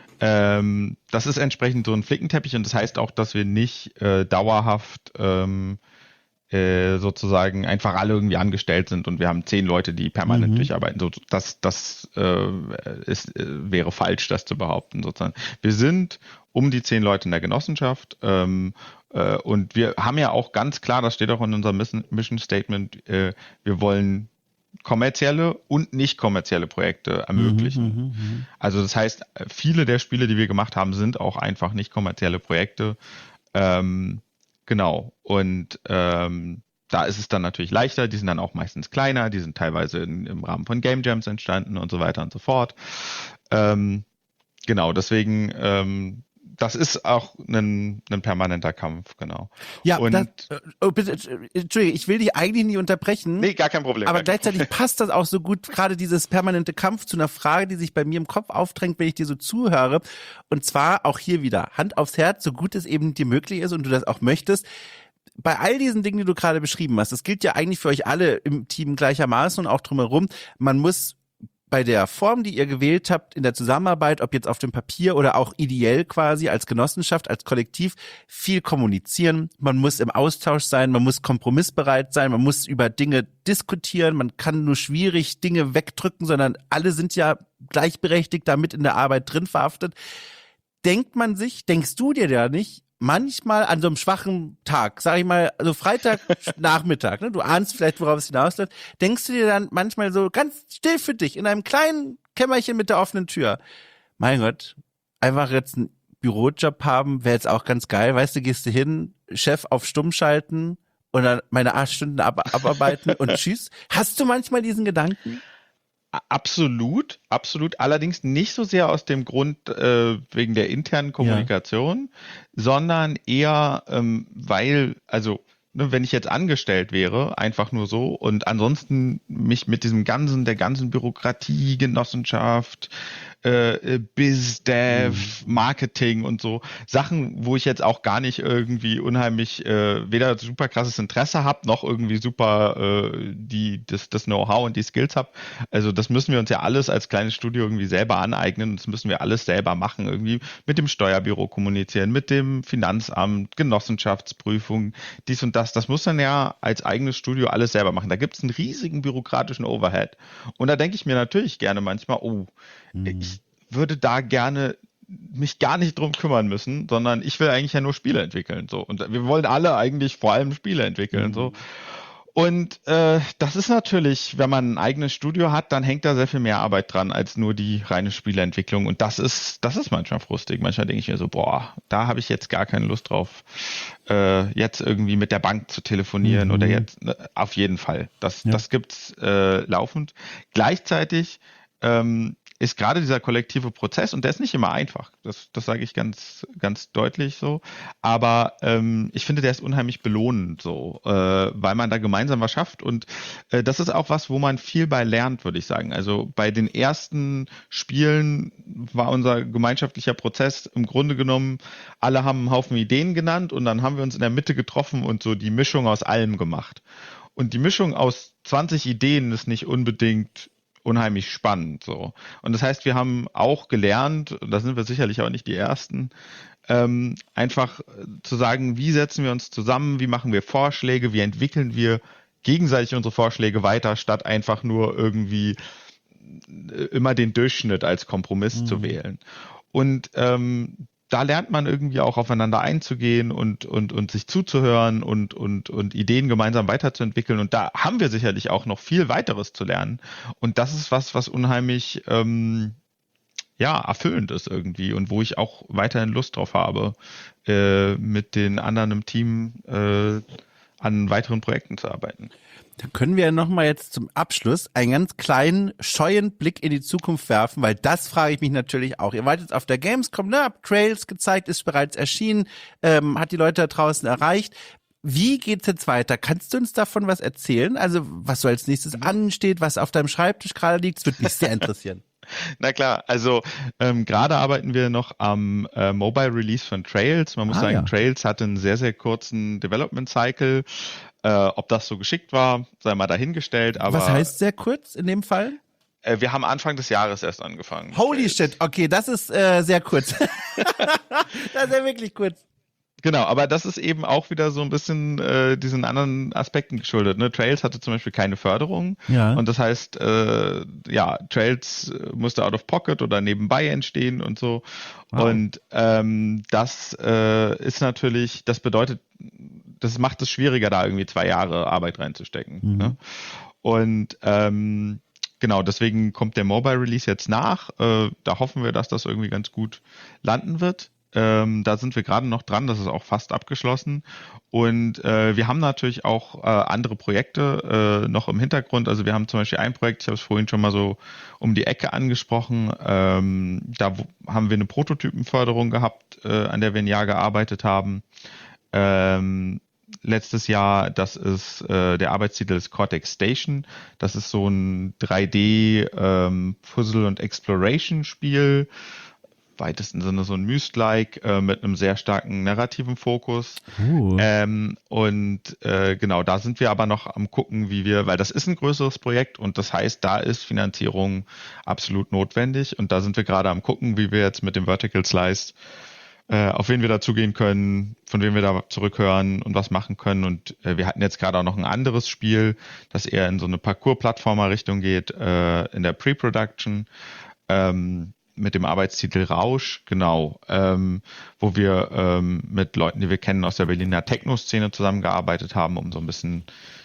B: ähm, das ist entsprechend so ein Flickenteppich und das heißt auch, dass wir nicht äh, dauerhaft ähm, äh, sozusagen einfach alle irgendwie angestellt sind und wir haben zehn Leute, die permanent
A: Mhm.
B: durcharbeiten. So, das das äh, ist, äh, wäre falsch, das zu behaupten sozusagen. Wir sind um die zehn Leute in der Genossenschaft ähm, äh, und wir haben ja auch ganz klar, das steht auch in unserem Mission, Mission Statement, äh, wir wollen kommerzielle und nicht kommerzielle Projekte ermöglichen.
A: Mhm, mhm, mhm.
B: Also das heißt, viele der Spiele, die wir gemacht haben, sind auch einfach nicht kommerzielle Projekte. Ähm, genau. Und ähm, da ist es dann natürlich leichter. Die sind dann auch meistens kleiner. Die sind teilweise in, im Rahmen von Game Jams entstanden und so weiter und so fort. Ähm, genau. Deswegen, ähm, das ist auch ein, ein permanenter Kampf. Genau.
A: Ja,
B: und
A: das, äh, oh, bitte, äh, Entschuldige, ich will dich eigentlich nicht unterbrechen.
B: nee, gar kein Problem.
A: Aber
B: gar kein
A: gleichzeitig passt das auch so gut, gerade dieses permanente Kampf zu einer Frage, die sich bei mir im Kopf aufdrängt, wenn ich dir so zuhöre. Und zwar auch hier wieder, Hand aufs Herz, so gut es eben dir möglich ist und du das auch möchtest. Bei all diesen Dingen, die du gerade beschrieben hast, das gilt ja eigentlich für euch alle im Team gleichermaßen und auch drumherum, man muss bei der Form, die ihr gewählt habt in der Zusammenarbeit, ob jetzt auf dem Papier oder auch ideell quasi als Genossenschaft, als Kollektiv, viel kommunizieren. Man muss im Austausch sein, man muss kompromissbereit sein, man muss über Dinge diskutieren, man kann nur schwierig Dinge wegdrücken, sondern alle sind ja gleichberechtigt damit in der Arbeit drin verhaftet. Denkt man sich, denkst du dir da nicht, manchmal an so einem schwachen Tag, sag ich mal, also Freitag Nachmittag, ne, du ahnst vielleicht, worauf es hinausläuft, denkst du dir dann manchmal so ganz still für dich in einem kleinen Kämmerchen mit der offenen Tür, mein Gott, einfach jetzt einen Bürojob haben, wäre jetzt auch ganz geil, weißt du, gehst du hin, Chef auf Stumm schalten und dann meine acht Stunden ab abarbeiten und tschüss. Hast du manchmal diesen Gedanken?
B: Absolut, absolut. Allerdings nicht so sehr aus dem Grund äh, wegen der internen Kommunikation, ja. sondern eher, ähm, weil, also ne, wenn ich jetzt angestellt wäre, einfach nur so und ansonsten mich mit diesem ganzen, der ganzen Bürokratie, Genossenschaft, äh, Biz, Dev, Marketing und so. Sachen, wo ich jetzt auch gar nicht irgendwie unheimlich äh, weder super krasses Interesse habe, noch irgendwie super äh, die, das, das Know-how und die Skills habe. Also das müssen wir uns ja alles als kleines Studio irgendwie selber aneignen. Das müssen wir alles selber machen. Irgendwie mit dem Steuerbüro kommunizieren, mit dem Finanzamt, Genossenschaftsprüfung, dies und das. Das muss dann ja als eigenes Studio alles selber machen. Da gibt es einen riesigen bürokratischen Overhead. Und da denke ich mir natürlich gerne manchmal, oh, ich würde da gerne mich gar nicht drum kümmern müssen, sondern ich will eigentlich ja nur Spiele entwickeln. So. Und wir wollen alle eigentlich vor allem Spiele entwickeln. Mhm. So. Und äh, das ist natürlich, wenn man ein eigenes Studio hat, dann hängt da sehr viel mehr Arbeit dran als nur die reine Spieleentwicklung. Und das ist, das ist manchmal frustig. Manchmal denke ich mir so, boah, da habe ich jetzt gar keine Lust drauf, äh, jetzt irgendwie mit der Bank zu telefonieren mhm. oder jetzt äh, auf jeden Fall. Das, ja. das gibt's äh, laufend. Gleichzeitig ähm, ist gerade dieser kollektive Prozess, und der ist nicht immer einfach, das, das sage ich ganz, ganz deutlich so, aber ähm, ich finde, der ist unheimlich belohnend so, äh, weil man da gemeinsam was schafft, und äh, das ist auch was, wo man viel bei lernt, würde ich sagen. Also bei den ersten Spielen war unser gemeinschaftlicher Prozess im Grunde genommen, alle haben einen Haufen Ideen genannt und dann haben wir uns in der Mitte getroffen und so die Mischung aus allem gemacht. Und die Mischung aus zwanzig Ideen ist nicht unbedingt unheimlich spannend so. Und das heißt, wir haben auch gelernt, und da sind wir sicherlich auch nicht die Ersten, ähm, einfach zu sagen, wie setzen wir uns zusammen, wie machen wir Vorschläge, wie entwickeln wir gegenseitig unsere Vorschläge weiter, statt einfach nur irgendwie immer den Durchschnitt als Kompromiss mhm. zu wählen. Und ähm, da lernt man irgendwie auch aufeinander einzugehen und, und, und sich zuzuhören und, und, und Ideen gemeinsam weiterzuentwickeln. Und da haben wir sicherlich auch noch viel weiteres zu lernen. Und das ist was, was unheimlich ähm, ja, erfüllend ist irgendwie und wo ich auch weiterhin Lust drauf habe, äh, mit den anderen im Team äh, an weiteren Projekten zu arbeiten.
A: Da können wir ja nochmal jetzt zum Abschluss einen ganz kleinen, scheuen Blick in die Zukunft werfen, weil das frage ich mich natürlich auch. Ihr wart jetzt auf der Gamescom, ne? Habt Trails gezeigt, ist bereits erschienen, ähm, hat die Leute da draußen erreicht. Wie geht's jetzt weiter? Kannst du uns davon was erzählen? Also, was so als nächstes ansteht, was auf deinem Schreibtisch gerade liegt? Das würde mich sehr interessieren.
B: Na klar, also ähm, gerade arbeiten wir noch am äh, Mobile Release von Trails. Man muss ah, sagen, ja. Trails hatte einen sehr, sehr kurzen Development Cycle. Äh, ob das so geschickt war, sei mal dahingestellt. Aber
A: was heißt sehr kurz in dem Fall?
B: Äh, wir haben Anfang des Jahres erst angefangen.
A: Holy Trails. Shit, okay, das ist äh, sehr kurz. Das ist ja wirklich kurz.
B: Genau, aber das ist eben auch wieder so ein bisschen äh, diesen anderen Aspekten geschuldet. Ne? Trails hatte zum Beispiel keine Förderung. Ja. Und das heißt, äh, ja, Trails musste out of pocket oder nebenbei entstehen und so. Wow. Und ähm, das äh, ist natürlich, das bedeutet, das macht es schwieriger, da irgendwie zwei Jahre Arbeit reinzustecken. Mhm. Ne? Und ähm, genau, deswegen kommt der Mobile Release jetzt nach. Äh, da hoffen wir, dass das irgendwie ganz gut landen wird. Ähm, da sind wir gerade noch dran, das ist auch fast abgeschlossen. Und äh, wir haben natürlich auch äh, andere Projekte äh, noch im Hintergrund. Also wir haben zum Beispiel ein Projekt, ich habe es vorhin schon mal so um die Ecke angesprochen. Ähm, da w- haben wir eine Prototypenförderung gehabt, äh, an der wir ein Jahr gearbeitet haben. Ähm, letztes Jahr, das ist, äh, der Arbeitstitel ist Cortex Station. Das ist so ein drei D ähm, Puzzle- und Exploration-Spiel. Weitesten Sinne so ein Myst-like äh, mit einem sehr starken narrativen Fokus. Uh. Ähm, und äh, genau, da sind wir aber noch am gucken, wie wir, weil das ist ein größeres Projekt und das heißt, da ist Finanzierung absolut notwendig und da sind wir gerade am gucken, wie wir jetzt mit dem Vertical Slice, äh, auf wen wir dazugehen können, von wem wir da zurückhören und was machen können. Und äh, wir hatten jetzt gerade auch noch ein anderes Spiel, das eher in so eine Parcours-Plattformer-Richtung geht, äh, in der Pre-Production. Ähm, mit dem Arbeitstitel Rausch, genau, ähm, wo wir ähm, mit Leuten, die wir kennen aus der Berliner Techno-Szene zusammengearbeitet haben, um so ein bisschen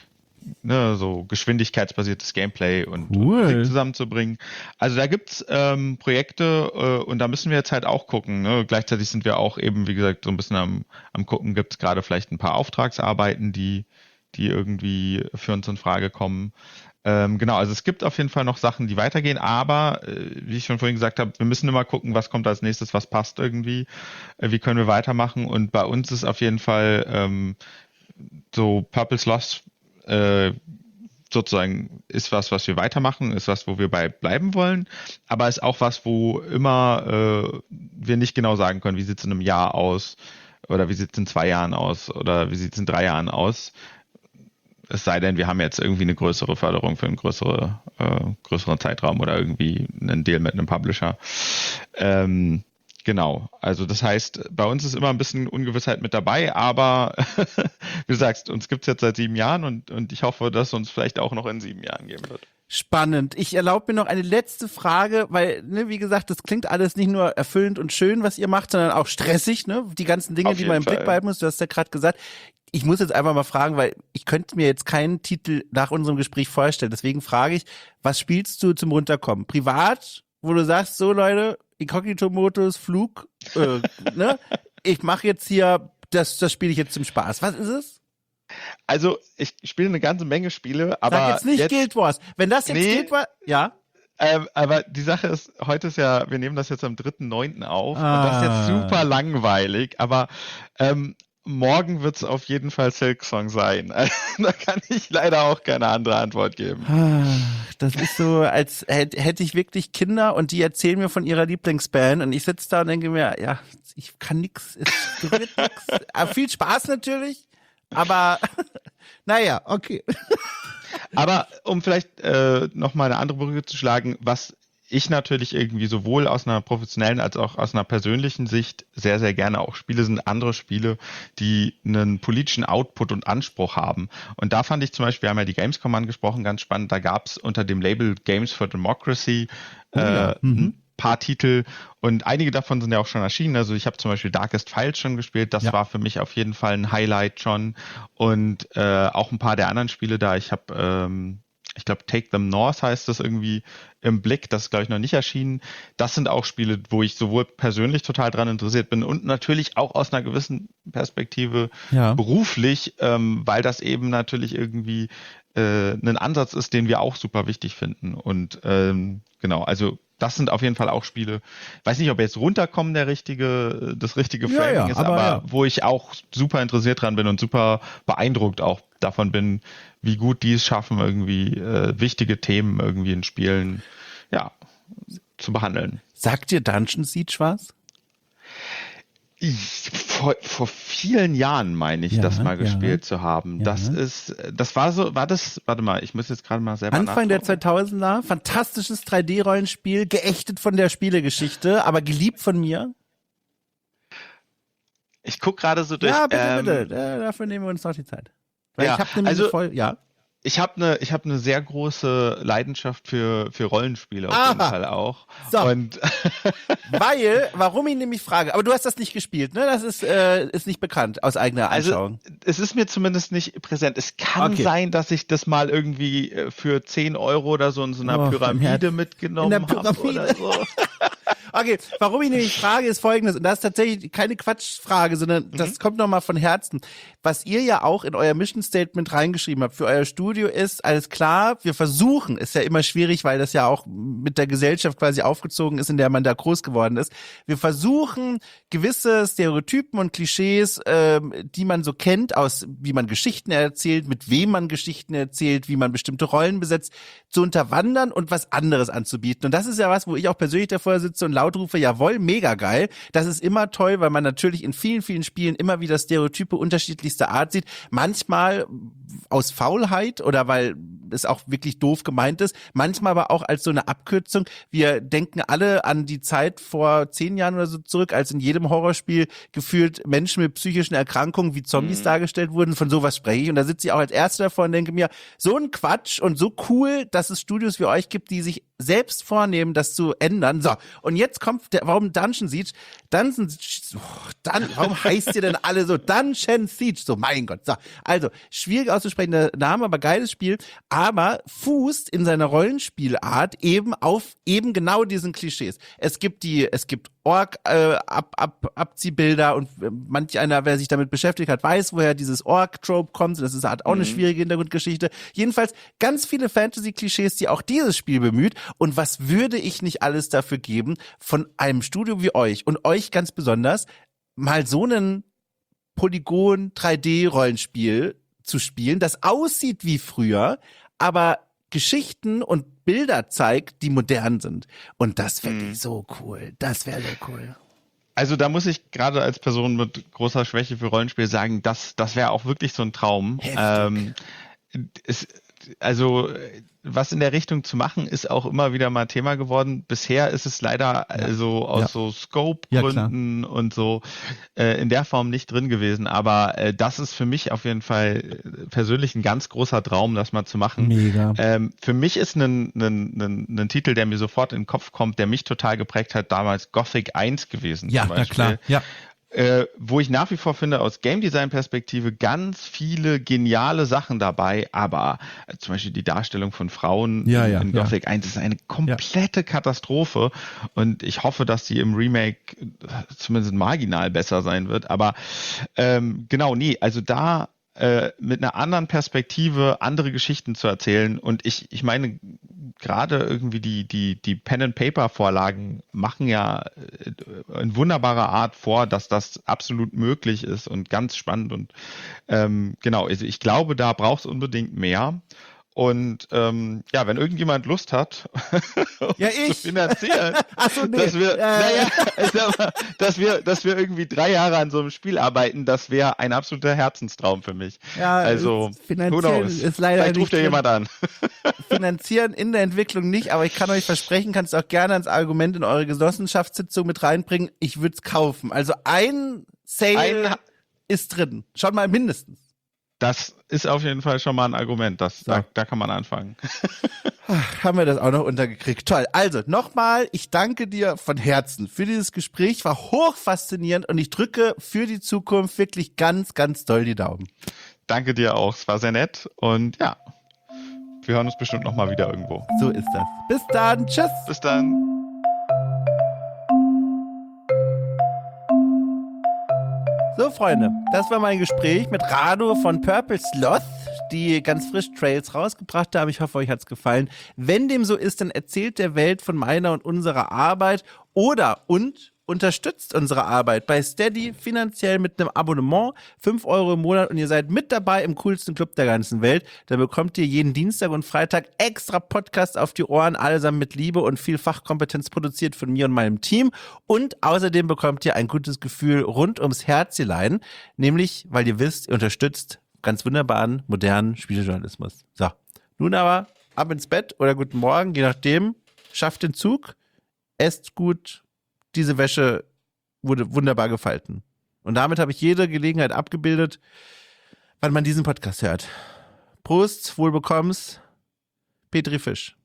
B: ne, so geschwindigkeitsbasiertes Gameplay und, cool. und Musik zusammenzubringen. Also da gibt's ähm, Projekte äh, und da müssen wir jetzt halt auch gucken. Ne? Gleichzeitig sind wir auch eben, wie gesagt, so ein bisschen am, am gucken, gibt's gerade vielleicht ein paar Auftragsarbeiten, die, die irgendwie für uns in Frage kommen. Ähm, genau, also es gibt auf jeden Fall noch Sachen, die weitergehen, aber äh, wie ich schon vorhin gesagt habe, wir müssen immer gucken, was kommt als nächstes, was passt irgendwie, äh, wie können wir weitermachen und bei uns ist auf jeden Fall ähm, so Purple Sloth äh, sozusagen ist was, was wir weitermachen, ist was, wo wir bei bleiben wollen, aber ist auch was, wo immer äh, wir nicht genau sagen können, wie sieht es in einem Jahr aus oder wie sieht es in zwei Jahren aus oder wie sieht es in drei Jahren aus. Es sei denn, wir haben jetzt irgendwie eine größere Förderung für einen größere, äh, größeren Zeitraum oder irgendwie einen Deal mit einem Publisher. Ähm, genau, also das heißt, bei uns ist immer ein bisschen Ungewissheit mit dabei, aber wie du sagst, uns gibt es jetzt seit sieben Jahren und, und ich hoffe, dass es uns vielleicht auch noch in sieben Jahren geben wird.
A: Spannend. Ich erlaube mir noch eine letzte Frage, weil, ne, wie gesagt, das klingt alles nicht nur erfüllend und schön, was ihr macht, sondern auch stressig, ne? Die ganzen Dinge,
B: Auf
A: die
B: jeden
A: man im
B: Fall.
A: Blick behalten muss. Du hast ja gerade gesagt, ich muss jetzt einfach mal fragen, weil ich könnte mir jetzt keinen Titel nach unserem Gespräch vorstellen. Deswegen frage ich, was spielst du zum Runterkommen? Privat, wo du sagst, so Leute, Inkognito-Modus, Flug, äh, ne? Ich mache jetzt hier, das, das spiele ich jetzt zum Spaß. Was ist es?
B: Also, ich spiele eine ganze Menge Spiele, aber
A: Sag jetzt nicht
B: jetzt,
A: Guild Wars. Wenn das jetzt
B: Nee.
A: Guild Wars, ja.
B: Ähm, aber die Sache ist, heute ist ja, wir nehmen das jetzt am dritten neunten auf
A: Ah.
B: und das ist jetzt super langweilig, aber ähm, morgen wird es auf jeden Fall Silksong sein. Also, da kann ich leider auch keine andere Antwort geben.
A: Ah, das ist so, als hätte hätt ich wirklich Kinder und die erzählen mir von ihrer Lieblingsband und ich sitze da und denke mir, ja, ich kann nix, es wird nix. Aber viel Spaß natürlich, aber naja, okay.
B: Aber um vielleicht äh, nochmal eine andere Brücke zu schlagen, was ich natürlich irgendwie sowohl aus einer professionellen als auch aus einer persönlichen Sicht sehr, sehr gerne auch spiele, sind andere Spiele, die einen politischen Output und Anspruch haben. Und da fand ich zum Beispiel, wir haben ja die Gamescom angesprochen, ganz spannend, da gab es unter dem Label Games for Democracy
A: Oh ja.
B: äh,
A: Mhm.
B: ein paar Titel und einige davon sind ja auch schon erschienen. Also ich habe zum Beispiel Darkest Files schon gespielt, das
A: Ja.
B: war für mich auf jeden Fall ein Highlight schon und äh, auch ein paar der anderen Spiele da. Ich habe ähm, ich glaube, Take Them North heißt das irgendwie im Blick. Das ist, glaube ich, noch nicht erschienen. Das sind auch Spiele, wo ich sowohl persönlich total dran interessiert bin und natürlich auch aus einer gewissen Perspektive
A: Ja.
B: beruflich, ähm, weil das eben natürlich irgendwie äh, ein Ansatz ist, den wir auch super wichtig finden. Und ähm, genau, also das sind auf jeden Fall auch Spiele. Weiß nicht, ob jetzt runterkommen der richtige, das richtige
A: Ja,
B: Framing
A: ja,
B: ist,
A: aber
B: aber
A: ja.
B: wo ich auch super interessiert dran bin und super beeindruckt auch davon bin, wie gut die es schaffen, irgendwie äh, wichtige Themen irgendwie in Spielen, ja, zu behandeln.
A: Sagt dir Dungeon Siege was?
B: Ich, vor, vor vielen Jahren meine ich,
A: Ja,
B: das mal
A: ja,
B: gespielt zu haben.
A: ja.
B: Das ist, das war so, war das, warte mal, ich muss jetzt gerade mal selber
A: Anfang der
B: nachschauen.
A: zweitausender, fantastisches drei D-Rollenspiel, geächtet von der Spielegeschichte, aber geliebt von mir.
B: Ich guck gerade so durch.
A: Ja, bitte,
B: ähm,
A: bitte, äh, dafür nehmen wir uns noch die Zeit. Weil
B: ja,
A: ich habe nämlich
B: also-
A: voll, ja.
B: Ich habe eine, ich habe eine sehr große Leidenschaft für für Rollenspiele auf
A: Aha.
B: jeden Fall auch.
A: So.
B: Und
A: Weil, warum ich nämlich frage, aber du hast das nicht gespielt, ne? Das ist, äh, ist nicht bekannt aus eigener
B: also
A: Anschauung.
B: es ist mir zumindest nicht präsent. Es kann
A: Okay.
B: sein, dass ich das mal irgendwie äh, für zehn Euro oder so in so einer
A: Oh, mein
B: Pyramide
A: Herz.
B: mitgenommen
A: In der
B: habe
A: Pyramide.
B: oder so.
A: Okay, warum ich nämlich frage, ist folgendes, und das ist tatsächlich keine Quatschfrage, sondern das
B: Mhm.
A: kommt nochmal von Herzen. Was ihr ja auch in euer Mission Statement reingeschrieben habt für euer Studio ist, alles klar, wir versuchen, ist ja immer schwierig, weil das ja auch mit der Gesellschaft quasi aufgezogen ist, in der man da groß geworden ist. Wir versuchen, gewisse Stereotypen und Klischees, ähm, die man so kennt, aus wie man Geschichten erzählt, mit wem man Geschichten erzählt, wie man bestimmte Rollen besetzt, zu unterwandern und was anderes anzubieten. Und das ist ja was, wo ich auch persönlich davor sitze und laut rufe, jawohl, mega geil. Das ist immer toll, weil man natürlich in vielen, vielen Spielen immer wieder Stereotype unterschiedlichster Art sieht. Manchmal aus Faulheit oder weil es auch wirklich doof gemeint ist. Manchmal aber auch als so eine Abkürzung. Wir denken alle an die Zeit vor zehn Jahren oder so zurück, als in jedem Horrorspiel gefühlt Menschen mit psychischen Erkrankungen wie Zombies
B: Mhm.
A: dargestellt wurden. Von sowas spreche ich. Und da sitze ich auch als Erste davor und denke mir, so ein Quatsch und so cool, dass es Studios wie euch gibt, die sich selbst vornehmen, das zu ändern. So, und jetzt kommt der, warum Dungeon Siege? Dungeon Siege, oh, dann, warum heißt ihr denn alle so Dungeon Siege? So, mein Gott. So, also, schwierig auszusprechender Name, aber geiles Spiel, aber fußt in seiner Rollenspielart eben auf eben genau diesen Klischees. Es gibt die, es gibt Ork äh, ab, ab, Abziehbilder und äh, manch einer, wer sich damit beschäftigt hat, weiß, woher dieses Ork-Trope kommt. Das ist halt auch eine
B: Mhm.
A: schwierige Hintergrundgeschichte. Jedenfalls ganz viele Fantasy-Klischees, die auch dieses Spiel bemüht. Und was würde ich nicht alles dafür geben, von einem Studio wie euch und euch ganz besonders mal so einen Polygon drei D Rollenspiel zu spielen, das aussieht wie früher, aber Geschichten und Bilder zeigt, die modern sind. Und das fände ich so cool. Das wäre so cool.
B: Also da muss ich gerade als Person mit großer Schwäche für Rollenspiel sagen, das, das wäre auch wirklich so ein Traum. Ähm, es, also was in der Richtung zu machen, ist auch immer wieder mal Thema geworden. Bisher ist es leider ja. also aus ja. so Scope-Gründen ja, und so äh, in der Form nicht drin gewesen. Aber äh, das ist für mich auf jeden Fall persönlich ein ganz großer Traum, das mal zu machen.
A: Mega.
B: Ähm, für mich ist ein, ein, ein, ein Titel, der mir sofort in den Kopf kommt, der mich total geprägt hat, damals Gothic eins gewesen.
A: Ja, na klar. Ja.
B: Äh, wo ich nach wie vor finde, aus Game Design Perspektive ganz viele geniale Sachen dabei, aber äh, zum Beispiel die Darstellung von Frauen
A: ja,
B: in,
A: ja,
B: in Gothic
A: ja.
B: eins ist eine komplette ja. Katastrophe und ich hoffe, dass die im Remake zumindest marginal besser sein wird, aber ähm, genau, nee, also da äh, mit einer anderen Perspektive andere Geschichten zu erzählen und ich, ich meine, gerade irgendwie die, die, die Pen-and-Paper-Vorlagen machen ja in wunderbarer Art vor, dass das absolut möglich ist und ganz spannend und ähm, genau, also ich glaube, da braucht es unbedingt mehr. Und ähm, ja, wenn irgendjemand Lust hat,
A: ja, ich.
B: zu finanzieren,
A: Ach so, nee.
B: dass wir,
A: äh.
B: naja, ich sag mal, dass wir, dass wir irgendwie drei Jahre an so einem Spiel arbeiten, das wäre ein absoluter Herzenstraum für mich.
A: Ja,
B: also
A: finanzieren ist leider
B: Vielleicht ruft ja jemand an.
A: Finanzieren in der Entwicklung nicht, aber ich kann euch versprechen, kannst du auch gerne als Argument in eure Genossenschaftssitzung mit reinbringen. Ich würde es kaufen. Also ein Sale ein, ist drin, schon mal mindestens.
B: Das ist auf jeden Fall schon mal ein Argument. Das, so. da, da kann man anfangen.
A: Ach, haben wir das auch noch untergekriegt. Toll. Also nochmal, ich danke dir von Herzen für dieses Gespräch. War hoch faszinierend und ich drücke für die Zukunft wirklich ganz, ganz doll die Daumen.
B: Danke dir auch. Es war sehr nett und ja, wir hören uns bestimmt noch mal wieder irgendwo.
A: So ist das. Bis dann. Tschüss.
B: Bis dann.
A: So, Freunde, das war mein Gespräch mit Rado von Purple Sloth, die ganz frisch Trails rausgebracht haben. Ich hoffe, euch hat's gefallen. Wenn dem so ist, dann erzählt der Welt von meiner und unserer Arbeit oder und unterstützt unsere Arbeit bei Steady finanziell mit einem Abonnement, fünf Euro im Monat und ihr seid mit dabei im coolsten Club der ganzen Welt. Da bekommt ihr jeden Dienstag und Freitag extra Podcast auf die Ohren, allesamt mit Liebe und viel Fachkompetenz produziert von mir und meinem Team. Und außerdem bekommt ihr ein gutes Gefühl rund ums Herzelein, nämlich, weil ihr wisst, ihr unterstützt ganz wunderbaren, modernen Spielejournalismus. So, nun aber ab ins Bett oder guten Morgen, je nachdem. Schafft den Zug, esst gut. Diese Wäsche wurde wunderbar gefalten. Und damit habe ich jede Gelegenheit abgebildet, wann man diesen Podcast hört. Prost, wohl bekomm's, Petri Fisch.